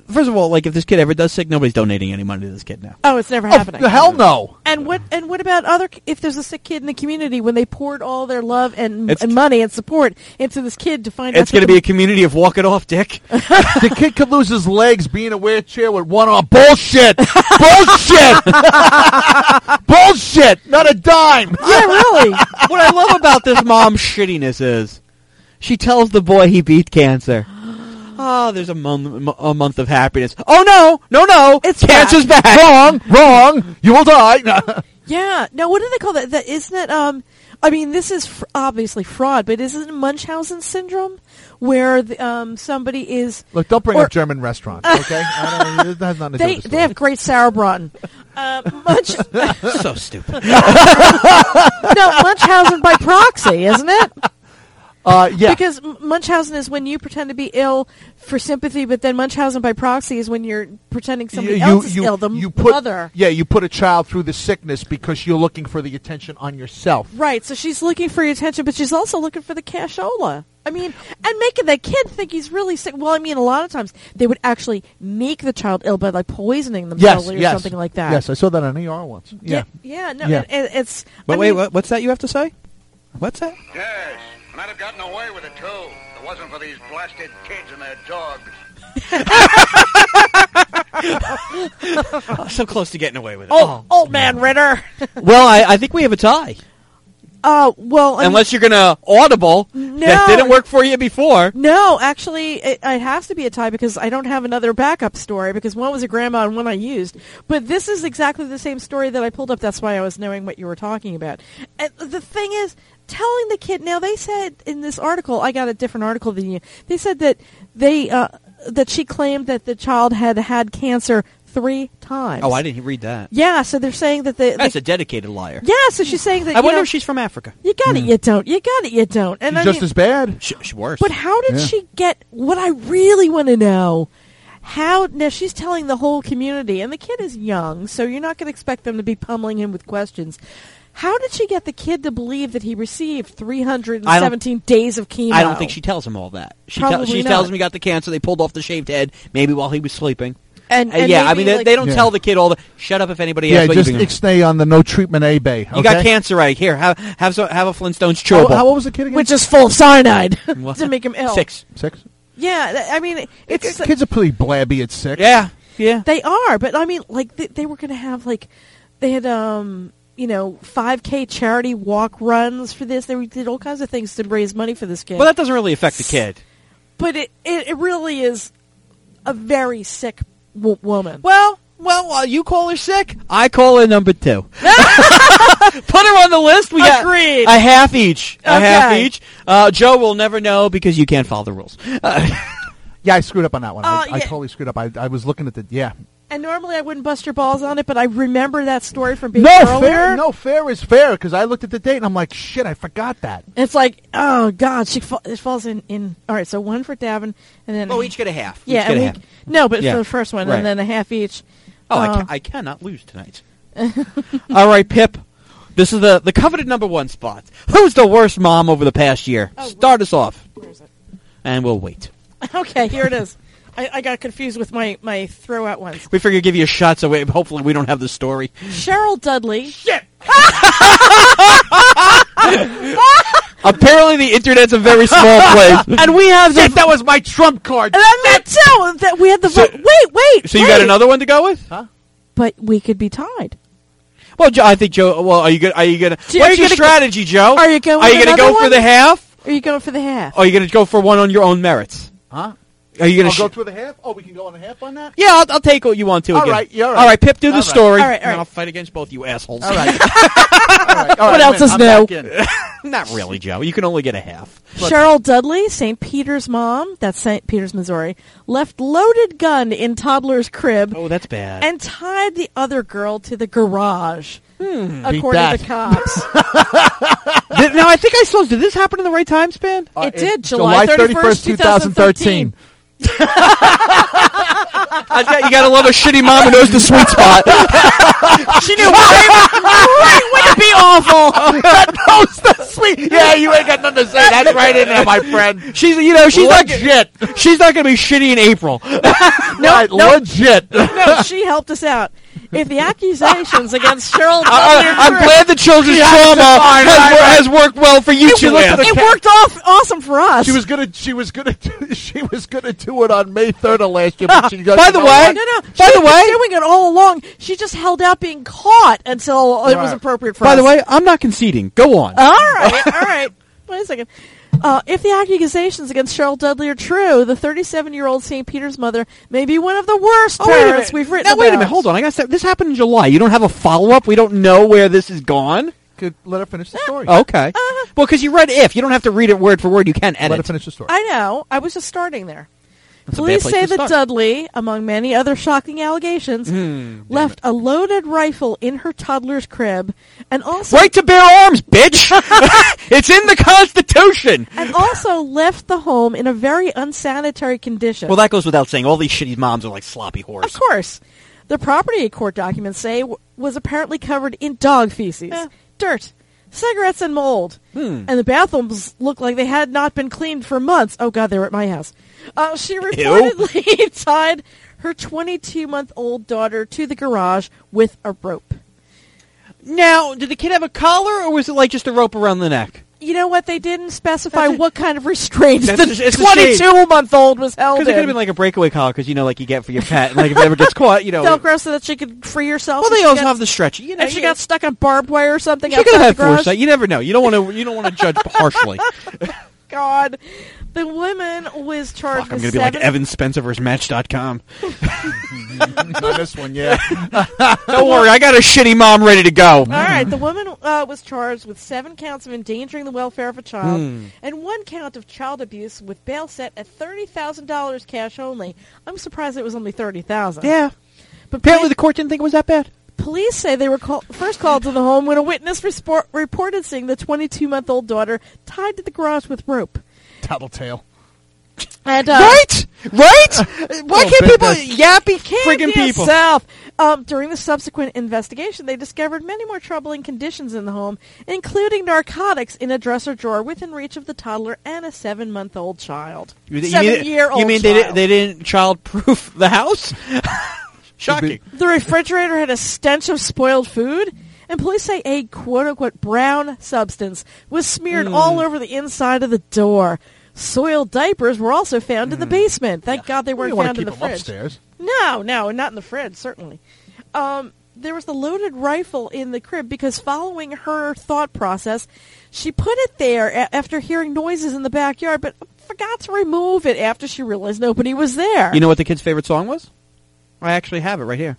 [SPEAKER 1] First of all, like, if this kid ever does sick, nobody's donating any money to this kid now.
[SPEAKER 3] Oh, it's never happening.
[SPEAKER 2] The hell no.
[SPEAKER 3] And what about if there's a sick kid in the community when they poured all their love and
[SPEAKER 1] It's-
[SPEAKER 3] money and support into this kid to find out
[SPEAKER 1] It's going to be a community of walk it off, Dick.
[SPEAKER 2] The kid could lose his legs, be in a wheelchair with one arm. Bullshit! Bullshit! Bullshit! Not a dime!
[SPEAKER 3] Yeah, really.
[SPEAKER 1] What I love about this mom's shittiness is she tells the boy he beat cancer. Oh, there's a month of happiness. Oh, no.
[SPEAKER 3] It's
[SPEAKER 1] cancer's back.
[SPEAKER 2] Wrong! You will die!
[SPEAKER 3] Yeah. No, what do they call that? That isn't it? I mean, this is obviously fraud, but isn't it Munchausen syndrome where somebody is?
[SPEAKER 2] Look, don't bring up German restaurants, okay? It has nothing to do with the
[SPEAKER 3] They have great sauerbraten.
[SPEAKER 1] So stupid.
[SPEAKER 3] No, Munchausen by proxy, isn't it?
[SPEAKER 2] Yeah.
[SPEAKER 3] Because Munchausen is when you pretend to be ill for sympathy, but then Munchausen by proxy is when you're pretending somebody else is ill, the mother.
[SPEAKER 2] Yeah, you put a child through the sickness because you're looking for the attention on yourself.
[SPEAKER 3] Right, so she's looking for your attention, but she's also looking for the cashola. I mean, and making that kid think he's really sick. Well, I mean, a lot of times they would actually make the child ill by like poisoning them slowly or something like that.
[SPEAKER 2] Yes, I saw that on ER once. Yeah.
[SPEAKER 3] No,
[SPEAKER 2] Yeah.
[SPEAKER 3] it's...
[SPEAKER 1] But wait, what's that you have to say? What's that?
[SPEAKER 5] Yes, and I'd have gotten away with it, too. If it wasn't for these blasted kids and their dogs.
[SPEAKER 1] So close to getting away with it.
[SPEAKER 3] Oh, old man Ritter.
[SPEAKER 1] Well, I think we have a tie.
[SPEAKER 3] Well...
[SPEAKER 1] Unless you're going to audible.
[SPEAKER 3] No.
[SPEAKER 1] That didn't work for you before.
[SPEAKER 3] No, actually, it has to be a tie because I don't have another backup story because one was a grandma and one I used. But this is exactly the same story that I pulled up. That's why I was knowing what you were talking about. And the thing is, telling the kid... Now, they said in this article, I got a different article than you, they said that that she claimed that the child had cancer 3 times.
[SPEAKER 1] Oh, I didn't read that.
[SPEAKER 3] Yeah, so they're saying that
[SPEAKER 1] That's a dedicated liar.
[SPEAKER 3] Yeah, so she's saying that...
[SPEAKER 1] I wonder if she's from Africa.
[SPEAKER 3] You got it, you don't. You got it, you don't. And
[SPEAKER 2] She's just as bad.
[SPEAKER 1] She's worse.
[SPEAKER 3] But how did she get... What I really want to know... Now she's telling the whole community, and the kid is young, so you're not going to expect them to be pummeling him with questions. How did she get the kid to believe that he received 317 days of chemo?
[SPEAKER 1] I don't think she tells him all that. She tells him he got the cancer. They pulled off the shaved head, maybe while he was sleeping.
[SPEAKER 3] And
[SPEAKER 1] yeah, I mean, they don't tell the kid all the... Shut up if anybody asks what
[SPEAKER 2] just
[SPEAKER 1] you're doing.
[SPEAKER 2] ixnay on the no treatment A-Bay. Okay?
[SPEAKER 1] You got cancer, right? Here, have a Flintstones chewable.
[SPEAKER 2] How old was the kid again?
[SPEAKER 3] Which is full of cyanide to make him ill.
[SPEAKER 1] 6.
[SPEAKER 2] 6?
[SPEAKER 3] Yeah, I mean... it's
[SPEAKER 2] Kids are pretty blabby at 6.
[SPEAKER 1] Yeah.
[SPEAKER 3] They are, but I mean, like, they were going to have, like... They had, 5K charity walk runs for this. They did all kinds of things to raise money for this kid.
[SPEAKER 1] Well, that doesn't really affect the kid.
[SPEAKER 3] But it really is a very sick woman.
[SPEAKER 1] Well, while you call her sick, I call her number 2. Put her on the list. We got
[SPEAKER 3] Agreed.
[SPEAKER 1] a half each. A half
[SPEAKER 3] Okay.
[SPEAKER 1] each. Joe will never know because you can't follow the rules.
[SPEAKER 2] Yeah, I screwed up on that one. I
[SPEAKER 3] yeah.
[SPEAKER 2] totally screwed up. I was looking at the... Yeah.
[SPEAKER 3] And normally I wouldn't bust your balls on it, but I remember that story from being
[SPEAKER 2] No,
[SPEAKER 3] earlier.
[SPEAKER 2] fair is fair, because I looked at the date and I'm like, shit, I forgot that.
[SPEAKER 3] It's like, oh, God, it falls in... All right, so one for Davin, and then...
[SPEAKER 1] Oh, each get a half.
[SPEAKER 3] Yeah,
[SPEAKER 1] Each get a half.
[SPEAKER 3] no, but
[SPEAKER 1] Yeah.
[SPEAKER 3] for the first one,
[SPEAKER 1] Right.
[SPEAKER 3] and then a half each.
[SPEAKER 1] Oh, I cannot lose tonight. All right, Pip. This is the coveted number 1 spot. Who's the worst mom over the past year? Start us off.
[SPEAKER 3] Where is it?
[SPEAKER 1] And we'll wait.
[SPEAKER 3] Okay, here it is. I got confused with my throw-out ones.
[SPEAKER 1] We figure give you a shot so hopefully we don't have the story.
[SPEAKER 3] Cheryl Dudley.
[SPEAKER 1] Shit! Apparently the internet's a very small place.
[SPEAKER 3] And we have the...
[SPEAKER 2] That was my trump card.
[SPEAKER 3] And then that too! That we had the vote. Wait!
[SPEAKER 1] So you got another one to go with?
[SPEAKER 2] Huh?
[SPEAKER 3] But we could be tied.
[SPEAKER 1] Well, I think Joe. Well, are you gonna?
[SPEAKER 3] So
[SPEAKER 1] What's
[SPEAKER 3] are you
[SPEAKER 1] your
[SPEAKER 3] gonna
[SPEAKER 1] strategy, Joe?
[SPEAKER 3] Are you going
[SPEAKER 1] Are you
[SPEAKER 3] with
[SPEAKER 1] gonna go
[SPEAKER 3] another
[SPEAKER 1] for
[SPEAKER 3] one?
[SPEAKER 1] the half?
[SPEAKER 3] Or are you going for the half?
[SPEAKER 1] Or are you gonna go for one on your own merits?
[SPEAKER 2] Huh?
[SPEAKER 1] Are you gonna
[SPEAKER 2] I'll go through the half? Oh, we can go on the half on that?
[SPEAKER 1] Yeah, I'll take what you want to.
[SPEAKER 2] All
[SPEAKER 1] again.
[SPEAKER 2] right, yeah, all right.
[SPEAKER 1] All right, Pip, do the
[SPEAKER 2] All right.
[SPEAKER 1] story.
[SPEAKER 3] All right, all
[SPEAKER 1] and
[SPEAKER 3] right.
[SPEAKER 1] I'll fight against both you assholes.
[SPEAKER 2] All right. All right.
[SPEAKER 3] What else is
[SPEAKER 2] I'm
[SPEAKER 3] new?
[SPEAKER 2] back in.
[SPEAKER 1] Not really, Joe. You can only get a half.
[SPEAKER 3] Cheryl Dudley, St. Peter's mom, that's St. Peter's, Missouri, left loaded gun in toddler's crib
[SPEAKER 1] Oh, that's bad.
[SPEAKER 3] and tied the other girl to the garage, according
[SPEAKER 2] that.
[SPEAKER 3] to cops.
[SPEAKER 1] Now, I think I saw. Did this happen in the right time span?
[SPEAKER 3] It did, July
[SPEAKER 2] 31st,
[SPEAKER 3] 2013.
[SPEAKER 1] You gotta love a shitty mom who knows the sweet spot.
[SPEAKER 3] She knew right when to be awful.
[SPEAKER 2] That knows the sweet. Yeah, you ain't got nothing to say. That's right in there, my friend.
[SPEAKER 1] She's
[SPEAKER 2] legit.
[SPEAKER 1] She's not gonna be shitty in April.
[SPEAKER 2] No, legit.
[SPEAKER 3] No, she helped us out. If the accusations against Cheryl
[SPEAKER 1] I'm glad the children's trauma has worked well for you two.
[SPEAKER 3] It worked awesome for us.
[SPEAKER 2] She was gonna do it on May 3rd of last year. But she goes,
[SPEAKER 1] By the way,
[SPEAKER 3] doing it all along. She just held out being caught until it was appropriate for us.
[SPEAKER 1] By the way, I'm not conceding. Go on.
[SPEAKER 3] All right. Wait a second. If the accusations against Cheryl Dudley are true, the 37-year-old St. Peter's mother may be one of the worst parents we've written about.
[SPEAKER 1] Wait a minute. Hold on. I got to say, this happened in July. You don't have a follow-up? We don't know where this is gone?
[SPEAKER 2] Could let her finish the story.
[SPEAKER 1] Okay. Well, because you read if. You don't have to read it word for word. You can edit.
[SPEAKER 2] Let her finish the story.
[SPEAKER 3] I know. I was just starting there.
[SPEAKER 1] That's
[SPEAKER 3] Police say that Dudley, among many other shocking allegations, left a loaded rifle in her toddler's crib, and also
[SPEAKER 1] right to bear arms, bitch. It's in the Constitution.
[SPEAKER 3] And also left the home in a very unsanitary condition.
[SPEAKER 1] Well, that goes without saying. All these shitty moms are like sloppy whores.
[SPEAKER 3] Of course, the property court documents say was apparently covered in dog feces, dirt, cigarettes, and mold. And the bathrooms looked like they had not been cleaned for months. Oh God, they were at my house. She reportedly tied her 22-month-old daughter to the garage with a rope.
[SPEAKER 1] Now, did the kid have a collar, or was it like just a rope around the neck?
[SPEAKER 3] You know what? They didn't specify what kind of restraints the
[SPEAKER 1] it's
[SPEAKER 3] 22-month-old was held in.
[SPEAKER 1] Because it could have been like a breakaway collar, because like you get for your pet, and like if it ever gets caught,
[SPEAKER 3] Velcro so that she could free herself.
[SPEAKER 1] Well, they also have the stretch.
[SPEAKER 3] If she got stuck on barbed wire or something,
[SPEAKER 1] she could have had foresight. You never know. You don't want to judge harshly.
[SPEAKER 3] God. The woman was charged with
[SPEAKER 1] I'm going to be like Evan Spencer versus Match.com.
[SPEAKER 2] Not this one, yeah.
[SPEAKER 1] Don't worry, I got a shitty mom ready to go.
[SPEAKER 3] All right, the woman was charged with 7 counts of endangering the welfare of a child and 1 count of child abuse with bail set at $30,000 cash only. I'm surprised it was only $30,000.
[SPEAKER 1] Yeah. But apparently the court didn't think it was that bad.
[SPEAKER 3] Police say they were first called to the home when a witness reported seeing the 22-month-old daughter tied to the garage with rope.
[SPEAKER 2] Tattletale.
[SPEAKER 3] And,
[SPEAKER 1] right? Why can't people yappy friggin' people?
[SPEAKER 3] Yourself. During the subsequent investigation, they discovered many more troubling conditions in the home, including narcotics in a dresser drawer within reach of the toddler and a 7-month-old child. 7-year-old
[SPEAKER 1] You mean
[SPEAKER 3] child.
[SPEAKER 1] they didn't child-proof the house? Shocking.
[SPEAKER 3] The refrigerator had a stench of spoiled food, and police say a quote-unquote brown substance was smeared all over the inside of the door. Soiled diapers were also found in the basement. Thank God they weren't found in the fridge.
[SPEAKER 2] Upstairs.
[SPEAKER 3] No, not in the fridge, certainly. There was the loaded rifle in the crib because following her thought process, she put it there after hearing noises in the backyard, but forgot to remove it after she realized nobody was there.
[SPEAKER 1] You know what the kid's favorite song was? I actually have it right here.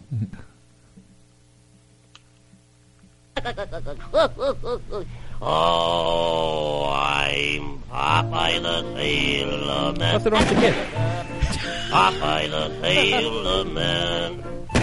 [SPEAKER 6] Oh, I'm Popeye the Sailor Man.
[SPEAKER 1] What's it on the kid?
[SPEAKER 6] Popeye the Sailor Man.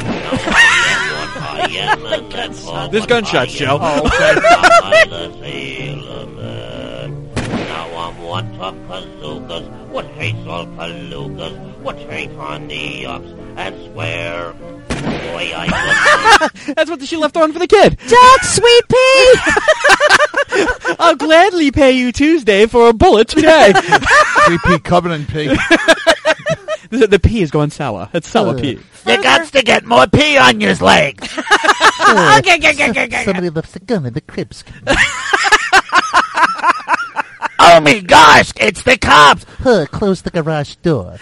[SPEAKER 1] There's gunshots, Joe.
[SPEAKER 6] Oh, okay. Popeye the Sailor Man. Now I'm what of bazookas, what hates all palookas, what hates on the ups, and swear. Boy, I
[SPEAKER 1] That's what she left on for the kid.
[SPEAKER 3] Jack, sweet pea!
[SPEAKER 1] I'll gladly pay you Tuesday for a bullet today.
[SPEAKER 2] Sweet pea, covenant pea.
[SPEAKER 1] The pea is going sour. It's sour pea.
[SPEAKER 6] You got to get more pee on your legs.
[SPEAKER 2] Somebody left the gun in the cribs.
[SPEAKER 6] Oh my gosh, it's the cops.
[SPEAKER 2] Close the garage door.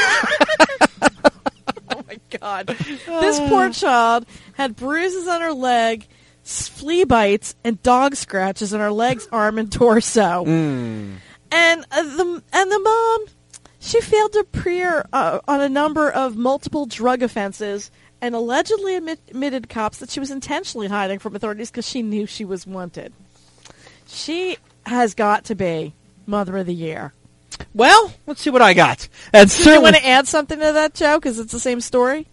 [SPEAKER 3] God. This poor child had bruises on her leg, flea bites, and dog scratches on her legs, arm, and torso. And the mom, she failed to appear on a number of multiple drug offenses and allegedly admitted to cops that she was intentionally hiding from authorities because she knew she was wanted. She has got to be Mother of the Year.
[SPEAKER 1] Well, let's see what I got.
[SPEAKER 3] Do you want to add something to that, Joe? Because it's the same story.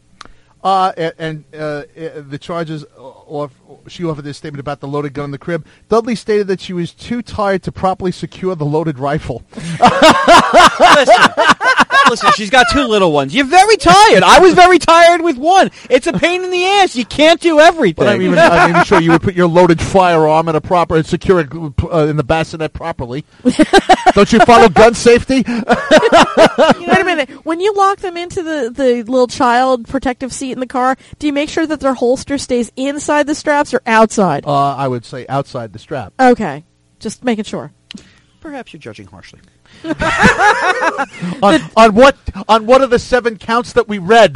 [SPEAKER 2] The charges, she offered this statement about the loaded gun in the crib. Dudley stated that she was too tired to properly secure the loaded rifle.
[SPEAKER 1] Listen, she's got 2 little ones. You're very tired. I was very tired with one. It's a pain in the ass. You can't do everything.
[SPEAKER 2] But I'm even sure you would put your loaded firearm in a proper and secure it in the bassinet properly. Don't you follow gun safety?
[SPEAKER 3] Wait a minute. When you lock them into the little child protective seat in the car, do you make sure that their holster stays inside the straps or outside?
[SPEAKER 2] I would say outside the strap.
[SPEAKER 3] Okay. Just making sure.
[SPEAKER 1] Perhaps you're judging harshly.
[SPEAKER 2] On what are the 7 counts that we read?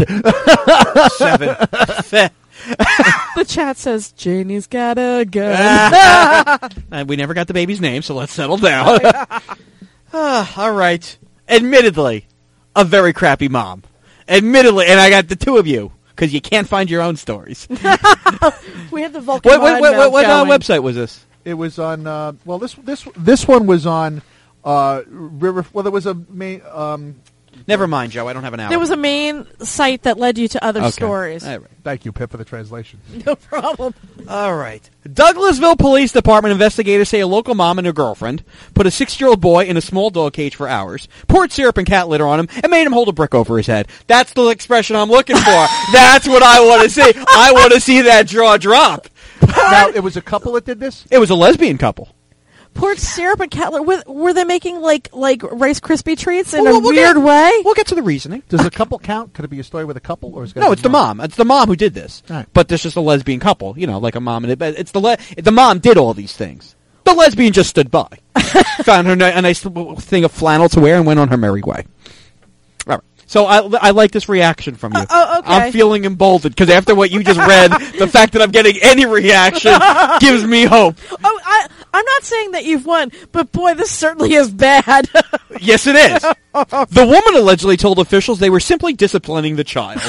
[SPEAKER 1] 7.
[SPEAKER 3] The chat says, Janie's got a gun.
[SPEAKER 1] And we never got the baby's name, so let's settle down. All right. Admittedly, a very crappy mom. Admittedly, and I got the 2 of you, because you can't find your own stories.
[SPEAKER 3] We have the Vulcan
[SPEAKER 1] What website was this?
[SPEAKER 2] It was on. This one was on River. Well, there was a main.
[SPEAKER 1] Never mind, Joe. I don't have an hour.
[SPEAKER 3] There was a main site that led you to other stories.
[SPEAKER 1] All right.
[SPEAKER 2] Thank you, Pip, for the translation.
[SPEAKER 3] No problem.
[SPEAKER 1] All right. Douglasville Police Department investigators say a local mom and her girlfriend put a 6-year-old boy in a small dog cage for hours, poured syrup and cat litter on him, and made him hold a brick over his head. That's the expression I'm looking for. That's what I want to see. I want to see that jaw drop.
[SPEAKER 2] Now, it was a couple that did this?
[SPEAKER 1] It was a lesbian couple.
[SPEAKER 3] Poured syrup and cat litter. Were they making like Rice Krispie treats in a weird way?
[SPEAKER 1] We'll get to the reasoning.
[SPEAKER 2] Does a couple count? Could it be a story with a couple, or is it?
[SPEAKER 1] No, it's the mom. It's the mom who did this.
[SPEAKER 2] Right.
[SPEAKER 1] But there's just a lesbian couple, like a mom and it's the mom did all these things. The lesbian just stood by, found her a nice thing of flannel to wear, and went on her merry way. All right. So I like this reaction from you.
[SPEAKER 3] Okay.
[SPEAKER 1] I'm feeling emboldened because after what you just read, the fact that I'm getting any reaction gives me hope.
[SPEAKER 3] Oh, I'm not saying that you've won, but boy, this certainly is bad.
[SPEAKER 1] Yes, it is. The woman allegedly told officials they were simply disciplining the child.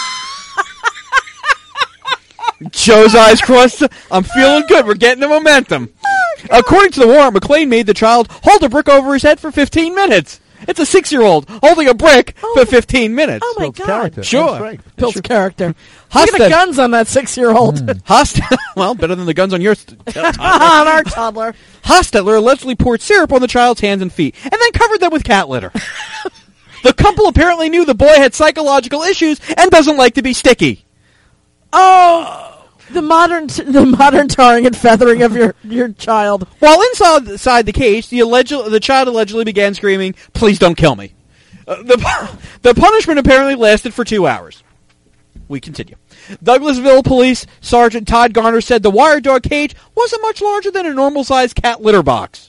[SPEAKER 1] Joe's eyes crossed. I'm feeling good. We're getting the momentum. According to the warrant, McLean made the child hold a brick over his head for 15 minutes. It's a 6-year-old holding a brick for 15 minutes.
[SPEAKER 3] Oh, my
[SPEAKER 2] Builds
[SPEAKER 3] God.
[SPEAKER 2] character.
[SPEAKER 1] Sure.
[SPEAKER 2] That's right.
[SPEAKER 3] Bill's character. Look
[SPEAKER 1] Hostet-
[SPEAKER 3] at the guns on that 6-year-old.
[SPEAKER 1] Well, better than the guns on your
[SPEAKER 3] On our toddler.
[SPEAKER 1] Hostetler allegedly poured syrup on the child's hands and feet, and then covered them with cat litter. The couple apparently knew the boy had psychological issues and doesn't like to be sticky.
[SPEAKER 3] Oh, the modern tarring and feathering of your child.
[SPEAKER 1] While inside the cage, the child allegedly began screaming, "Please don't kill me." The punishment apparently lasted for 2 hours. We continue. Douglasville Police Sergeant Todd Garner said the wire dog cage wasn't much larger than a normal-sized cat litter box.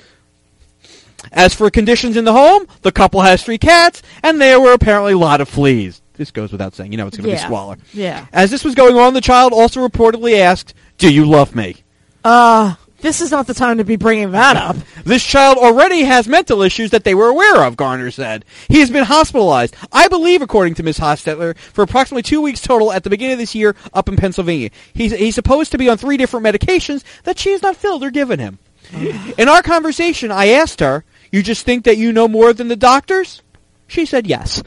[SPEAKER 1] As for conditions in the home, the couple has 3 cats, and there were apparently a lot of fleas. This goes without saying. It's going to be squalor.
[SPEAKER 3] Yeah.
[SPEAKER 1] As this was going on, the child also reportedly asked, "Do you love me?"
[SPEAKER 3] This is not the time to be bringing that up.
[SPEAKER 1] This child already has mental issues that they were aware of, Garner said. He has been hospitalized, I believe, according to Ms. Hostetler, for approximately 2 weeks total at the beginning of this year up in Pennsylvania. He's supposed to be on 3 different medications that she has not filled or given him. In our conversation, I asked her, "You just think that you know more than the doctors?" She said yes.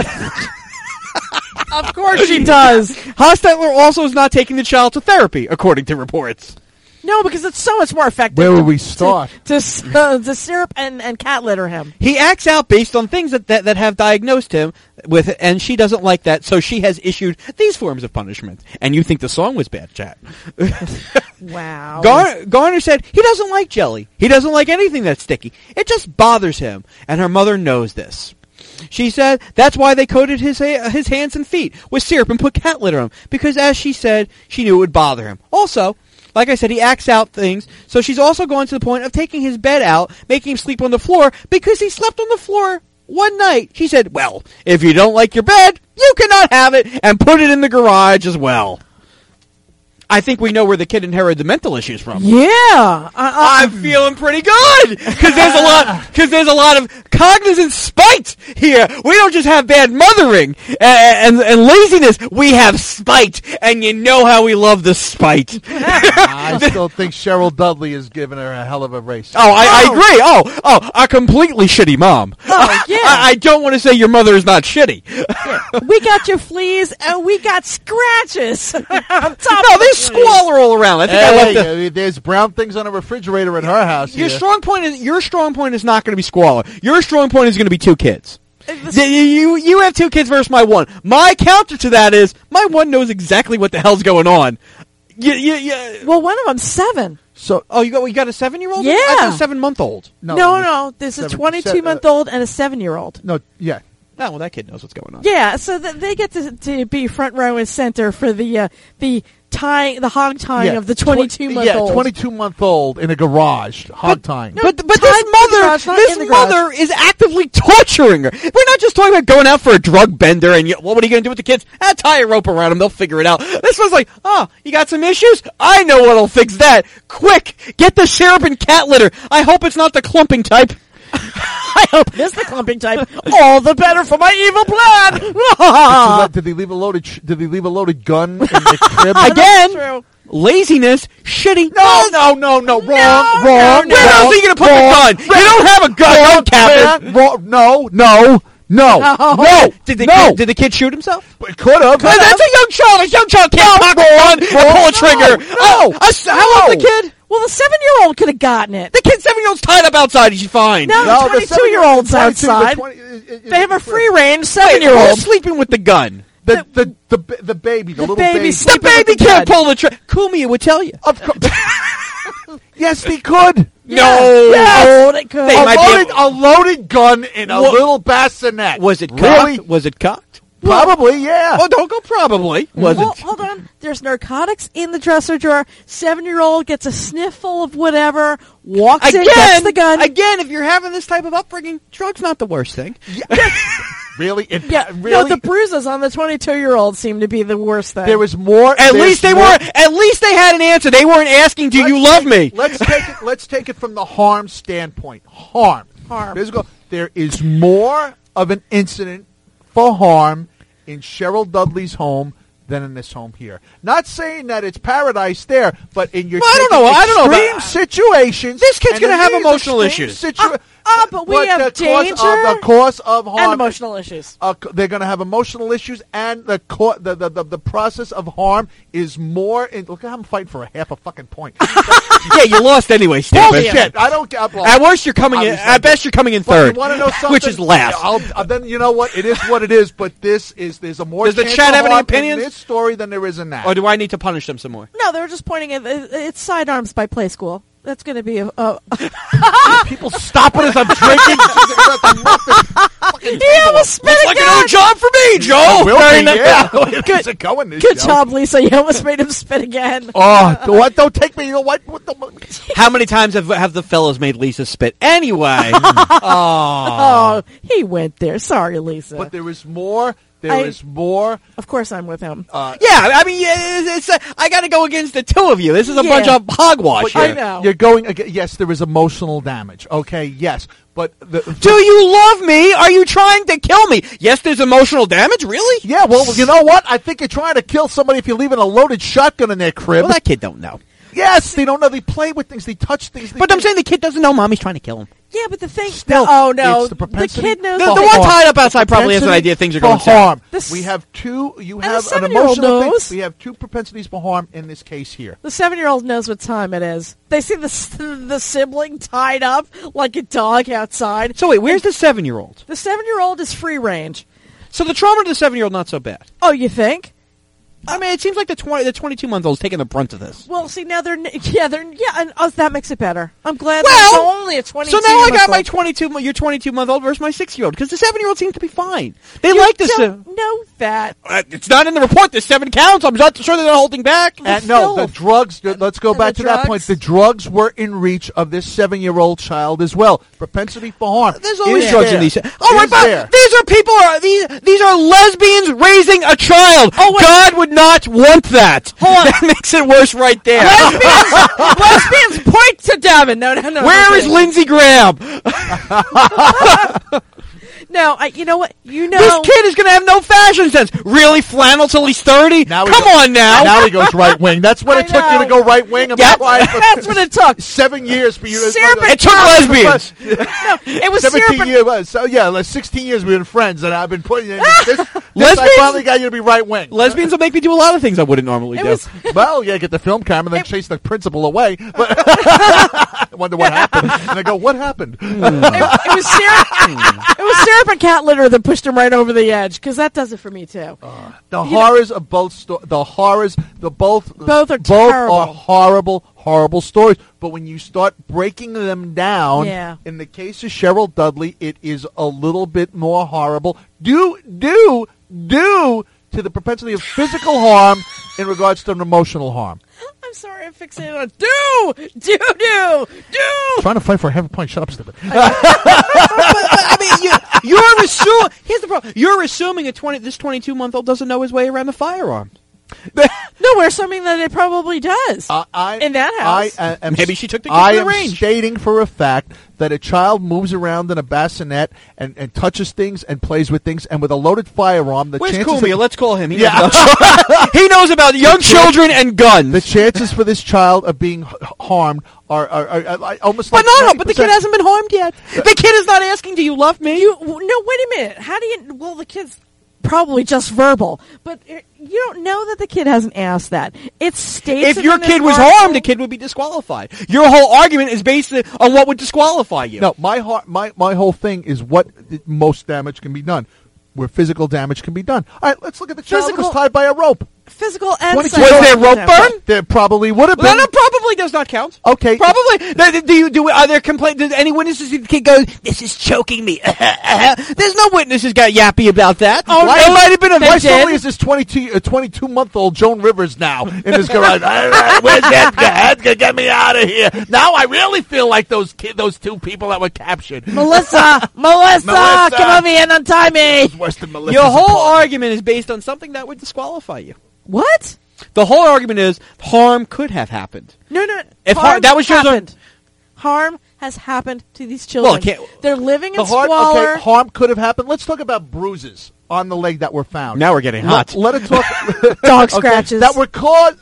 [SPEAKER 3] Of course she does.
[SPEAKER 1] Hostetler also is not taking the child to therapy, according to reports.
[SPEAKER 3] No, because it's so much more effective.
[SPEAKER 2] Where would we start?
[SPEAKER 3] To syrup and cat litter him.
[SPEAKER 1] He acts out based on things that have diagnosed him with, and she doesn't like that, so she has issued these forms of punishment. And you think the song was bad, chat.
[SPEAKER 3] Wow.
[SPEAKER 1] Garner said he doesn't like jelly. He doesn't like anything that's sticky. It just bothers him, and her mother knows this. She said that's why they coated his hands and feet with syrup and put cat litter on him, because as she said, she knew it would bother him. Also, like I said, he acts out things, so she's also gone to the point of taking his bed out, making him sleep on the floor, because he slept on the floor one night. She said, "Well, if you don't like your bed, you cannot have it, and put it in the garage as well." I think we know where the kid inherited the mental issues from.
[SPEAKER 3] Yeah.
[SPEAKER 1] I'm feeling pretty good because there's a lot of cognizant spite here. We don't just have bad mothering and laziness. We have spite, and you know how we love the spite.
[SPEAKER 2] I still think Cheryl Dudley is giving her a hell of a race.
[SPEAKER 1] Oh, I agree. Oh, a completely shitty mom.
[SPEAKER 3] Oh, yeah.
[SPEAKER 1] I don't want to say your mother is not shitty.
[SPEAKER 3] We got your fleas, and we got scratches.
[SPEAKER 1] No, there's squalor all around. I think I left
[SPEAKER 2] there's brown things on a refrigerator in her house.
[SPEAKER 1] Your strong point is not going to be squalor. Your strong point is going to be 2 kids. You have 2 kids versus my 1. My counter to that is my 1 knows exactly what the hell's going on.
[SPEAKER 3] Well, one of them's 7.
[SPEAKER 2] So,
[SPEAKER 1] you got a 7-year-old?
[SPEAKER 3] Yeah.
[SPEAKER 1] I got a 7-month-old.
[SPEAKER 3] No. There's a 22-month-old and a 7-year-old.
[SPEAKER 2] No, yeah.
[SPEAKER 1] Oh, well, that kid knows what's going on.
[SPEAKER 3] Yeah, so they get to be front row and center for the hog tying of the 22-month-old.
[SPEAKER 2] Yeah, 22-month-old in a garage, hog tying.
[SPEAKER 1] But this mother is actively torturing her. We're not just talking about going out for a drug bender and what are you going to do with the kids? Tie a rope around them. They'll figure it out. This one's like, you got some issues? I know what'll fix that. Quick, get the syrup and cat litter. I hope it's not the clumping type.
[SPEAKER 3] I hope it is the clumping type. All the better for my evil plan.
[SPEAKER 2] Did they leave a loaded gun in the crib
[SPEAKER 1] again?
[SPEAKER 3] True.
[SPEAKER 1] Laziness, shitty.
[SPEAKER 2] No, wrong.
[SPEAKER 1] Where else are you going to put the gun? You don't have a gun, Captain.
[SPEAKER 2] No.
[SPEAKER 1] Did the kid shoot himself?
[SPEAKER 2] It could have.
[SPEAKER 1] That's a young child. A young child can't cock a gun or pull a trigger. How old's the kid?
[SPEAKER 3] Well, the 7-year-old could have gotten it.
[SPEAKER 1] The kid 7-year-old's tied up outside. He's fine.
[SPEAKER 3] No, the 22-year-old's outside. They have a free-range 7-year-old.
[SPEAKER 1] Who's sleeping with the gun?
[SPEAKER 2] The baby, the little baby.
[SPEAKER 1] The baby can't pull the trigger. Kumia would tell you.
[SPEAKER 2] Of course. Yes, they could.
[SPEAKER 1] No.
[SPEAKER 3] Yes, they could.
[SPEAKER 2] A loaded gun in a little bassinet.
[SPEAKER 1] Was it cocked?
[SPEAKER 2] Really?
[SPEAKER 1] Was it cocked?
[SPEAKER 2] Probably, yeah.
[SPEAKER 1] Oh, don't go probably.
[SPEAKER 3] Hold on. There's narcotics in the dresser drawer. 7-year-old gets a sniffle of whatever, walks in, gets the gun.
[SPEAKER 1] Again, if you're having this type of upbringing, drugs not the worst thing.
[SPEAKER 2] Really?
[SPEAKER 3] Really? No, the bruises on the 22-year-old seem to be the worst thing.
[SPEAKER 2] There was more.
[SPEAKER 1] At least they had an answer. They weren't asking, "Do you love me?"
[SPEAKER 2] Let's take it from the harm standpoint. Harm. There is more of an incident for harm in Cheryl Dudley's home than in this home here. Not saying that it's paradise there, but in your extreme situations,
[SPEAKER 1] this kid's going to have emotional issues.
[SPEAKER 3] But we have danger,
[SPEAKER 2] the cause of harm,
[SPEAKER 3] and emotional issues.
[SPEAKER 2] They're going to have emotional issues, and the process of harm is more. Look at how I'm fighting for a half a fucking point.
[SPEAKER 1] Yeah, you lost anyway, Steve.
[SPEAKER 2] Bullshit. I don't.
[SPEAKER 1] At worst, you're coming in. At best, you're coming in third.
[SPEAKER 2] You want to know something?
[SPEAKER 1] Which is last.
[SPEAKER 2] Then you know what? It is what it is. But there's a more.
[SPEAKER 1] Does the chat have any opinions
[SPEAKER 2] in this story than there is in that?
[SPEAKER 1] Or do I need to punish them some more?
[SPEAKER 3] No, they were just pointing at it's sidearms by Play School. That's going to be
[SPEAKER 2] people stopping as I'm drinking.
[SPEAKER 3] You almost spit
[SPEAKER 1] Looks like another job for me, Joe.
[SPEAKER 2] Very nice.
[SPEAKER 3] Good job, Lisa. You almost made him spit again.
[SPEAKER 2] What? Don't take me. What
[SPEAKER 1] How many times have the fellas made Lisa spit? Anyway.
[SPEAKER 3] He went there. Sorry, Lisa.
[SPEAKER 2] But there is more. There is more.
[SPEAKER 3] Of course, I'm with him.
[SPEAKER 1] I mean, I got to go against the two of you. This is a bunch of hogwash.
[SPEAKER 3] I know.
[SPEAKER 2] You're going again. Yes, there is emotional damage. Okay, yes, but
[SPEAKER 1] do you love me? Are you trying to kill me? Yes, there's emotional damage. Really?
[SPEAKER 2] Yeah. Well, you know what? I think you're trying to kill somebody if you're leaving a loaded shotgun in their crib.
[SPEAKER 1] Well, that kid don't know.
[SPEAKER 2] Yes, they don't know. They play with things. They touch things.
[SPEAKER 1] But I'm saying the kid doesn't know Mommy's trying to kill him.
[SPEAKER 3] Yeah, but the thing...
[SPEAKER 2] Still,
[SPEAKER 3] no.
[SPEAKER 2] The
[SPEAKER 3] kid knows...
[SPEAKER 1] The one tied up outside probably has an idea things are going
[SPEAKER 2] harm.
[SPEAKER 1] south.
[SPEAKER 2] We have two... You have
[SPEAKER 3] the
[SPEAKER 2] an emotional thing.
[SPEAKER 3] knows.
[SPEAKER 2] We have two propensities for harm in this case here.
[SPEAKER 3] The 7-year-old knows what time it is. They see the sibling tied up like a dog outside.
[SPEAKER 1] So wait, where's the 7-year-old?
[SPEAKER 3] The 7-year-old is free range.
[SPEAKER 1] So the trauma to the 7-year-old not so bad.
[SPEAKER 3] Oh, you think?
[SPEAKER 1] I mean, it seems like the 22-month-old's taking the brunt of this.
[SPEAKER 3] Well, see, now and that makes it better. I'm glad there's only a 22.
[SPEAKER 1] So now I got my 22-month-old versus my 6-year-old because the 7-year-old seems to be fine. They like this.
[SPEAKER 3] Don't know that.
[SPEAKER 1] It's not in the report. There's 7 counts. I'm not sure they're not holding back.
[SPEAKER 2] No, the drugs. Let's go back to that point. The drugs were in reach of this 7-year-old child as well. Propensity for harm.
[SPEAKER 1] There's always drugs in these. All right,
[SPEAKER 2] but
[SPEAKER 1] these are people. These are lesbians raising a child. God would not want that. That makes it worse right there.
[SPEAKER 3] Lesbians point to Devin. No.
[SPEAKER 1] Where is Lindsey Graham?
[SPEAKER 3] No, you know what? You know,
[SPEAKER 1] This kid is going to have no fashion sense. Really, flannel till he's 30? Come on now.
[SPEAKER 2] Now he goes right wing. That's what it took you to go right wing.
[SPEAKER 1] Yep.
[SPEAKER 3] that's what it took.
[SPEAKER 2] 7 years for you.
[SPEAKER 3] Syrup and
[SPEAKER 1] It took lesbians.
[SPEAKER 3] It was
[SPEAKER 2] 17 years. So yeah, like 16 years we've been friends, and I've been putting in this. I
[SPEAKER 1] Lesbians?
[SPEAKER 2] finally got you to be right wing.
[SPEAKER 1] Lesbians will make me do a lot of things I wouldn't normally do.
[SPEAKER 2] Well, yeah, get the film camera and then chase the principal away. But I wonder what happened. And I go, what happened?
[SPEAKER 3] It was syrup. It was syrup and cat litter that pushed him right over the edge, because that does it for me too.
[SPEAKER 2] The horrors of both both
[SPEAKER 3] are terrible.
[SPEAKER 2] are horrible stories. But when you start breaking them down, in the case of Cheryl Dudley, it is a little bit more horrible. Due to the propensity of physical harm in regards to an emotional harm.
[SPEAKER 3] I'm sorry, I'm fixated on do.
[SPEAKER 2] Trying to fight for a half a point. Shut up, stupid.
[SPEAKER 1] I mean, you're assuming. Here's the problem. You're assuming this 22-month-old doesn't know his way around the firearm.
[SPEAKER 3] No, we're assuming that it probably does. In that house.
[SPEAKER 1] Maybe she took the kid to the range.
[SPEAKER 2] I am stating for a fact that a child moves around in a bassinet and touches things and plays with things, and with a loaded firearm, the
[SPEAKER 1] Where's
[SPEAKER 2] chances
[SPEAKER 1] Cumia? Let's call him. He knows about young children and guns.
[SPEAKER 2] The chances for this child of being harmed are almost like
[SPEAKER 1] But the kid hasn't been harmed yet. The kid is not asking, do you love me?
[SPEAKER 3] No, wait a minute. How do you... Well, the kid's probably just verbal, but you don't know that the kid hasn't asked that. It states...
[SPEAKER 1] If your kid was harmed, the kid would be disqualified. Your whole argument is based on what would disqualify you.
[SPEAKER 2] No, my whole thing is what most damage can be done, where physical damage can be done. All right, let's look at the child that was tied by a rope.
[SPEAKER 3] Physical and
[SPEAKER 1] was there rope burn?
[SPEAKER 2] There probably would have been.
[SPEAKER 1] Well, that probably does not count.
[SPEAKER 2] Okay,
[SPEAKER 1] probably. Are there complaints? Did any witnesses see the kid go, "This is choking me"? There's no witnesses got yappy about that.
[SPEAKER 2] Oh,
[SPEAKER 1] it might have been a.
[SPEAKER 2] Why suddenly is this 22-month-old Joan Rivers now in this garage? Where's Edgar? Get me out of here! Now I really feel like those two people that were captured.
[SPEAKER 3] Melissa, come over here and untie me.
[SPEAKER 2] Worse than Melissa.
[SPEAKER 1] Your whole argument is based on something that would disqualify you.
[SPEAKER 3] What?
[SPEAKER 1] The whole argument is harm could have happened.
[SPEAKER 3] No.
[SPEAKER 1] If
[SPEAKER 3] harm
[SPEAKER 1] that was
[SPEAKER 3] happened. Harm has happened to these children.
[SPEAKER 2] Well,
[SPEAKER 3] they're living in squalor.
[SPEAKER 2] Okay, harm could have happened. Let's talk about bruises on the leg that were found.
[SPEAKER 1] Now we're getting hot.
[SPEAKER 2] Let it talk.
[SPEAKER 3] Dog scratches
[SPEAKER 2] that were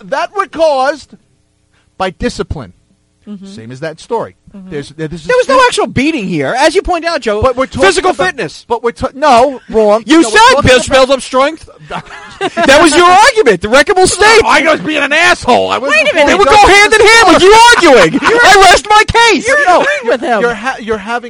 [SPEAKER 2] caused by discipline. Mm-hmm. Same as that story. Mm-hmm. There
[SPEAKER 1] was no actual beating here, as you point out, Joe.
[SPEAKER 2] But we're
[SPEAKER 1] physical fitness.
[SPEAKER 2] But we're no wrong.
[SPEAKER 1] You said Bill spells up strength. That was your argument. The record will state.
[SPEAKER 2] I was being an asshole.
[SPEAKER 3] Wait a minute.
[SPEAKER 1] They would go hand in hand with you arguing. I rest my case.
[SPEAKER 3] You're agreeing with him.
[SPEAKER 2] You're having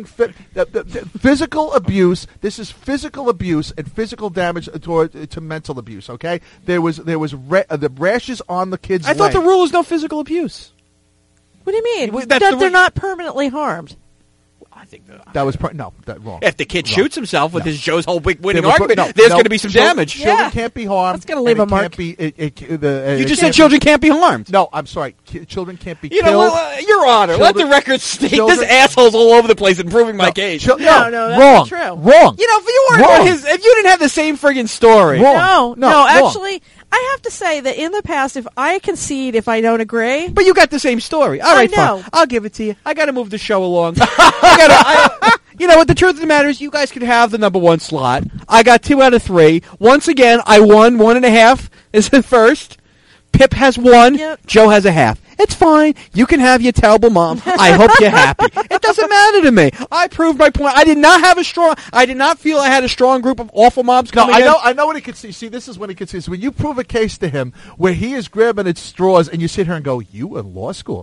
[SPEAKER 2] physical abuse. This is physical abuse and physical damage to mental abuse. Okay. There was the rashes on the kid's leg.
[SPEAKER 1] I thought the rule was no physical abuse.
[SPEAKER 3] What do you mean? That they're not permanently harmed.
[SPEAKER 1] I think
[SPEAKER 2] that was wrong.
[SPEAKER 1] If the kid shoots himself with his Joe's whole big winning argument, there's going to be some damage.
[SPEAKER 2] Children can't be harmed.
[SPEAKER 3] That's going to leave a mark.
[SPEAKER 1] You just said children can't be harmed.
[SPEAKER 2] No, I'm sorry. Children can't be killed.
[SPEAKER 1] Your Honor, let the record state this asshole's all over the place and proving my case.
[SPEAKER 3] No, that's
[SPEAKER 2] wrong.
[SPEAKER 3] not true.
[SPEAKER 2] Wrong.
[SPEAKER 1] If you weren't if you didn't have the same friggin' story.
[SPEAKER 2] Wrong.
[SPEAKER 3] No, actually, I have to say that in the past, if I concede if I don't agree.
[SPEAKER 1] But you got the same story. All right, fine. I'll give it to you. I got to move the show along. You know what? The truth of the matter is you guys could have the number one slot. I got 2 out of 3. Once again, I won 1.5 is the first. Pip has 1. Yep. Joe has a half. It's fine. You can have your terrible mom. I hope you're happy. It doesn't matter to me. I proved my point. I did not feel I had a strong group of awful moms coming in.
[SPEAKER 2] I know what he could see. See, this is when he could see. So when you prove a case to him where he is grabbing at straws and you sit here and go, you in law school.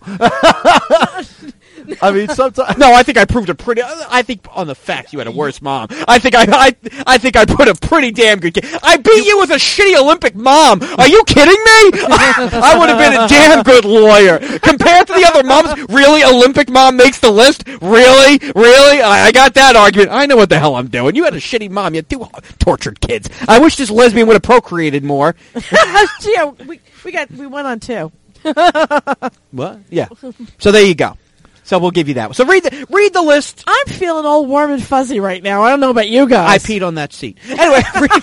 [SPEAKER 2] I mean, sometimes.
[SPEAKER 1] No, I think I proved I think on the facts you had a worse mom. I think I put a pretty damn good case. I beat you with a shitty Olympic mom. Are you kidding me? I would have been a damn good lawyer. Compared to the other moms, really, Olympic mom makes the list? Really? I got that argument. I know what the hell I'm doing. You had a shitty mom. You had 2 tortured kids. I wish this lesbian would have procreated more.
[SPEAKER 3] Yeah, we went on 2.
[SPEAKER 1] What? Yeah. So there you go. So we'll give you that one. So read the list.
[SPEAKER 3] I'm feeling all warm and fuzzy right now. I don't know about you guys.
[SPEAKER 1] I peed on that seat. Anyway,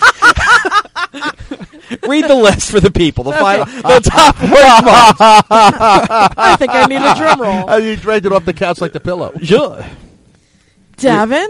[SPEAKER 1] read the list for the people. The top 4 moms.
[SPEAKER 3] I think I need a drum roll.
[SPEAKER 2] You dragged it off the couch like the pillow.
[SPEAKER 1] Sure.
[SPEAKER 3] Davin,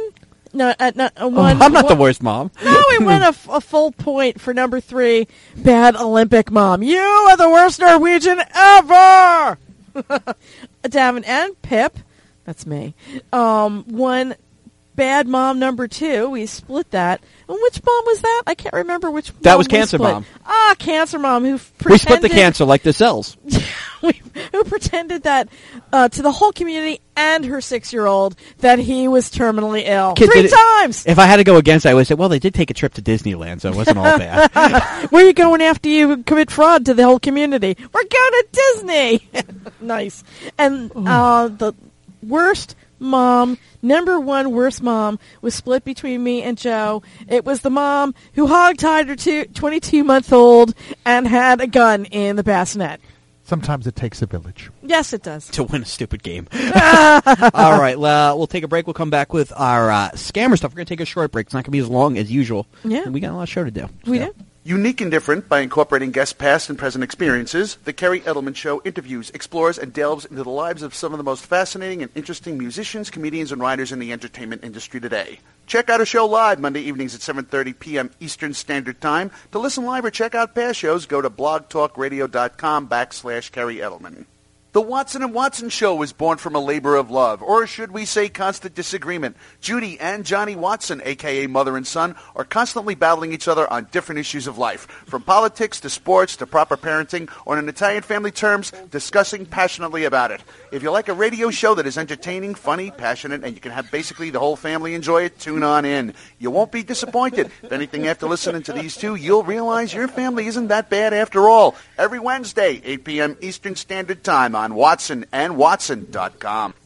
[SPEAKER 3] No,
[SPEAKER 1] I'm not the worst mom.
[SPEAKER 3] No, we went a full point for number 3, bad Olympic mom. You are the worst Norwegian ever! Davin and Pip, that's me, won bad mom number 2. We split that. And which mom was that? I can't remember which mom
[SPEAKER 1] That was Cancer Mom.
[SPEAKER 3] Ah, Cancer Mom, who pretended...
[SPEAKER 1] We split the cancer like the cells.
[SPEAKER 3] who pretended that to the whole community and her 6-year-old that he was terminally ill.
[SPEAKER 1] Kid,
[SPEAKER 3] 3 times!
[SPEAKER 1] If I had to go against it, I would say, well, they did take a trip to Disneyland, so it wasn't all bad.
[SPEAKER 3] Where are you going after you commit fraud to the whole community? We're going to Disney! Nice. And the worst mom, number 1 worst mom, was split between me and Joe. It was the mom who hogtied her 22-month-old and had a gun in the bassinet.
[SPEAKER 2] Sometimes it takes a village.
[SPEAKER 3] Yes, it does.
[SPEAKER 1] To win a stupid game. All right, we'll take a break. We'll come back with our scammer stuff. We're going to take a short break. It's not going to be as long as usual.
[SPEAKER 3] Yeah.
[SPEAKER 1] And we got a lot of show to do.
[SPEAKER 3] We do.
[SPEAKER 7] Unique and different by incorporating guests' past and present experiences, The Kerry Edelman Show interviews, explores, and delves into the lives of some of the most fascinating and interesting musicians, comedians, and writers in the entertainment industry today. Check out our show live Monday evenings at 7:30 p.m. Eastern Standard Time. To listen live or check out past shows, go to blogtalkradio.com/Kerry Edelman. The Watson & Watson Show was born from a labor of love, or should we say constant disagreement. Judy and Johnny Watson, a.k.a. mother and son, are constantly battling each other on different issues of life, from politics to sports to proper parenting, or in Italian family terms, discussing passionately about it. If you like a radio show that is entertaining, funny, passionate, and you can have basically the whole family enjoy it, tune on in. You won't be disappointed. If anything, after listening to these two, you'll realize your family isn't that bad after all. Every Wednesday, 8 p.m. Eastern Standard Time on WatsonandWatson.com.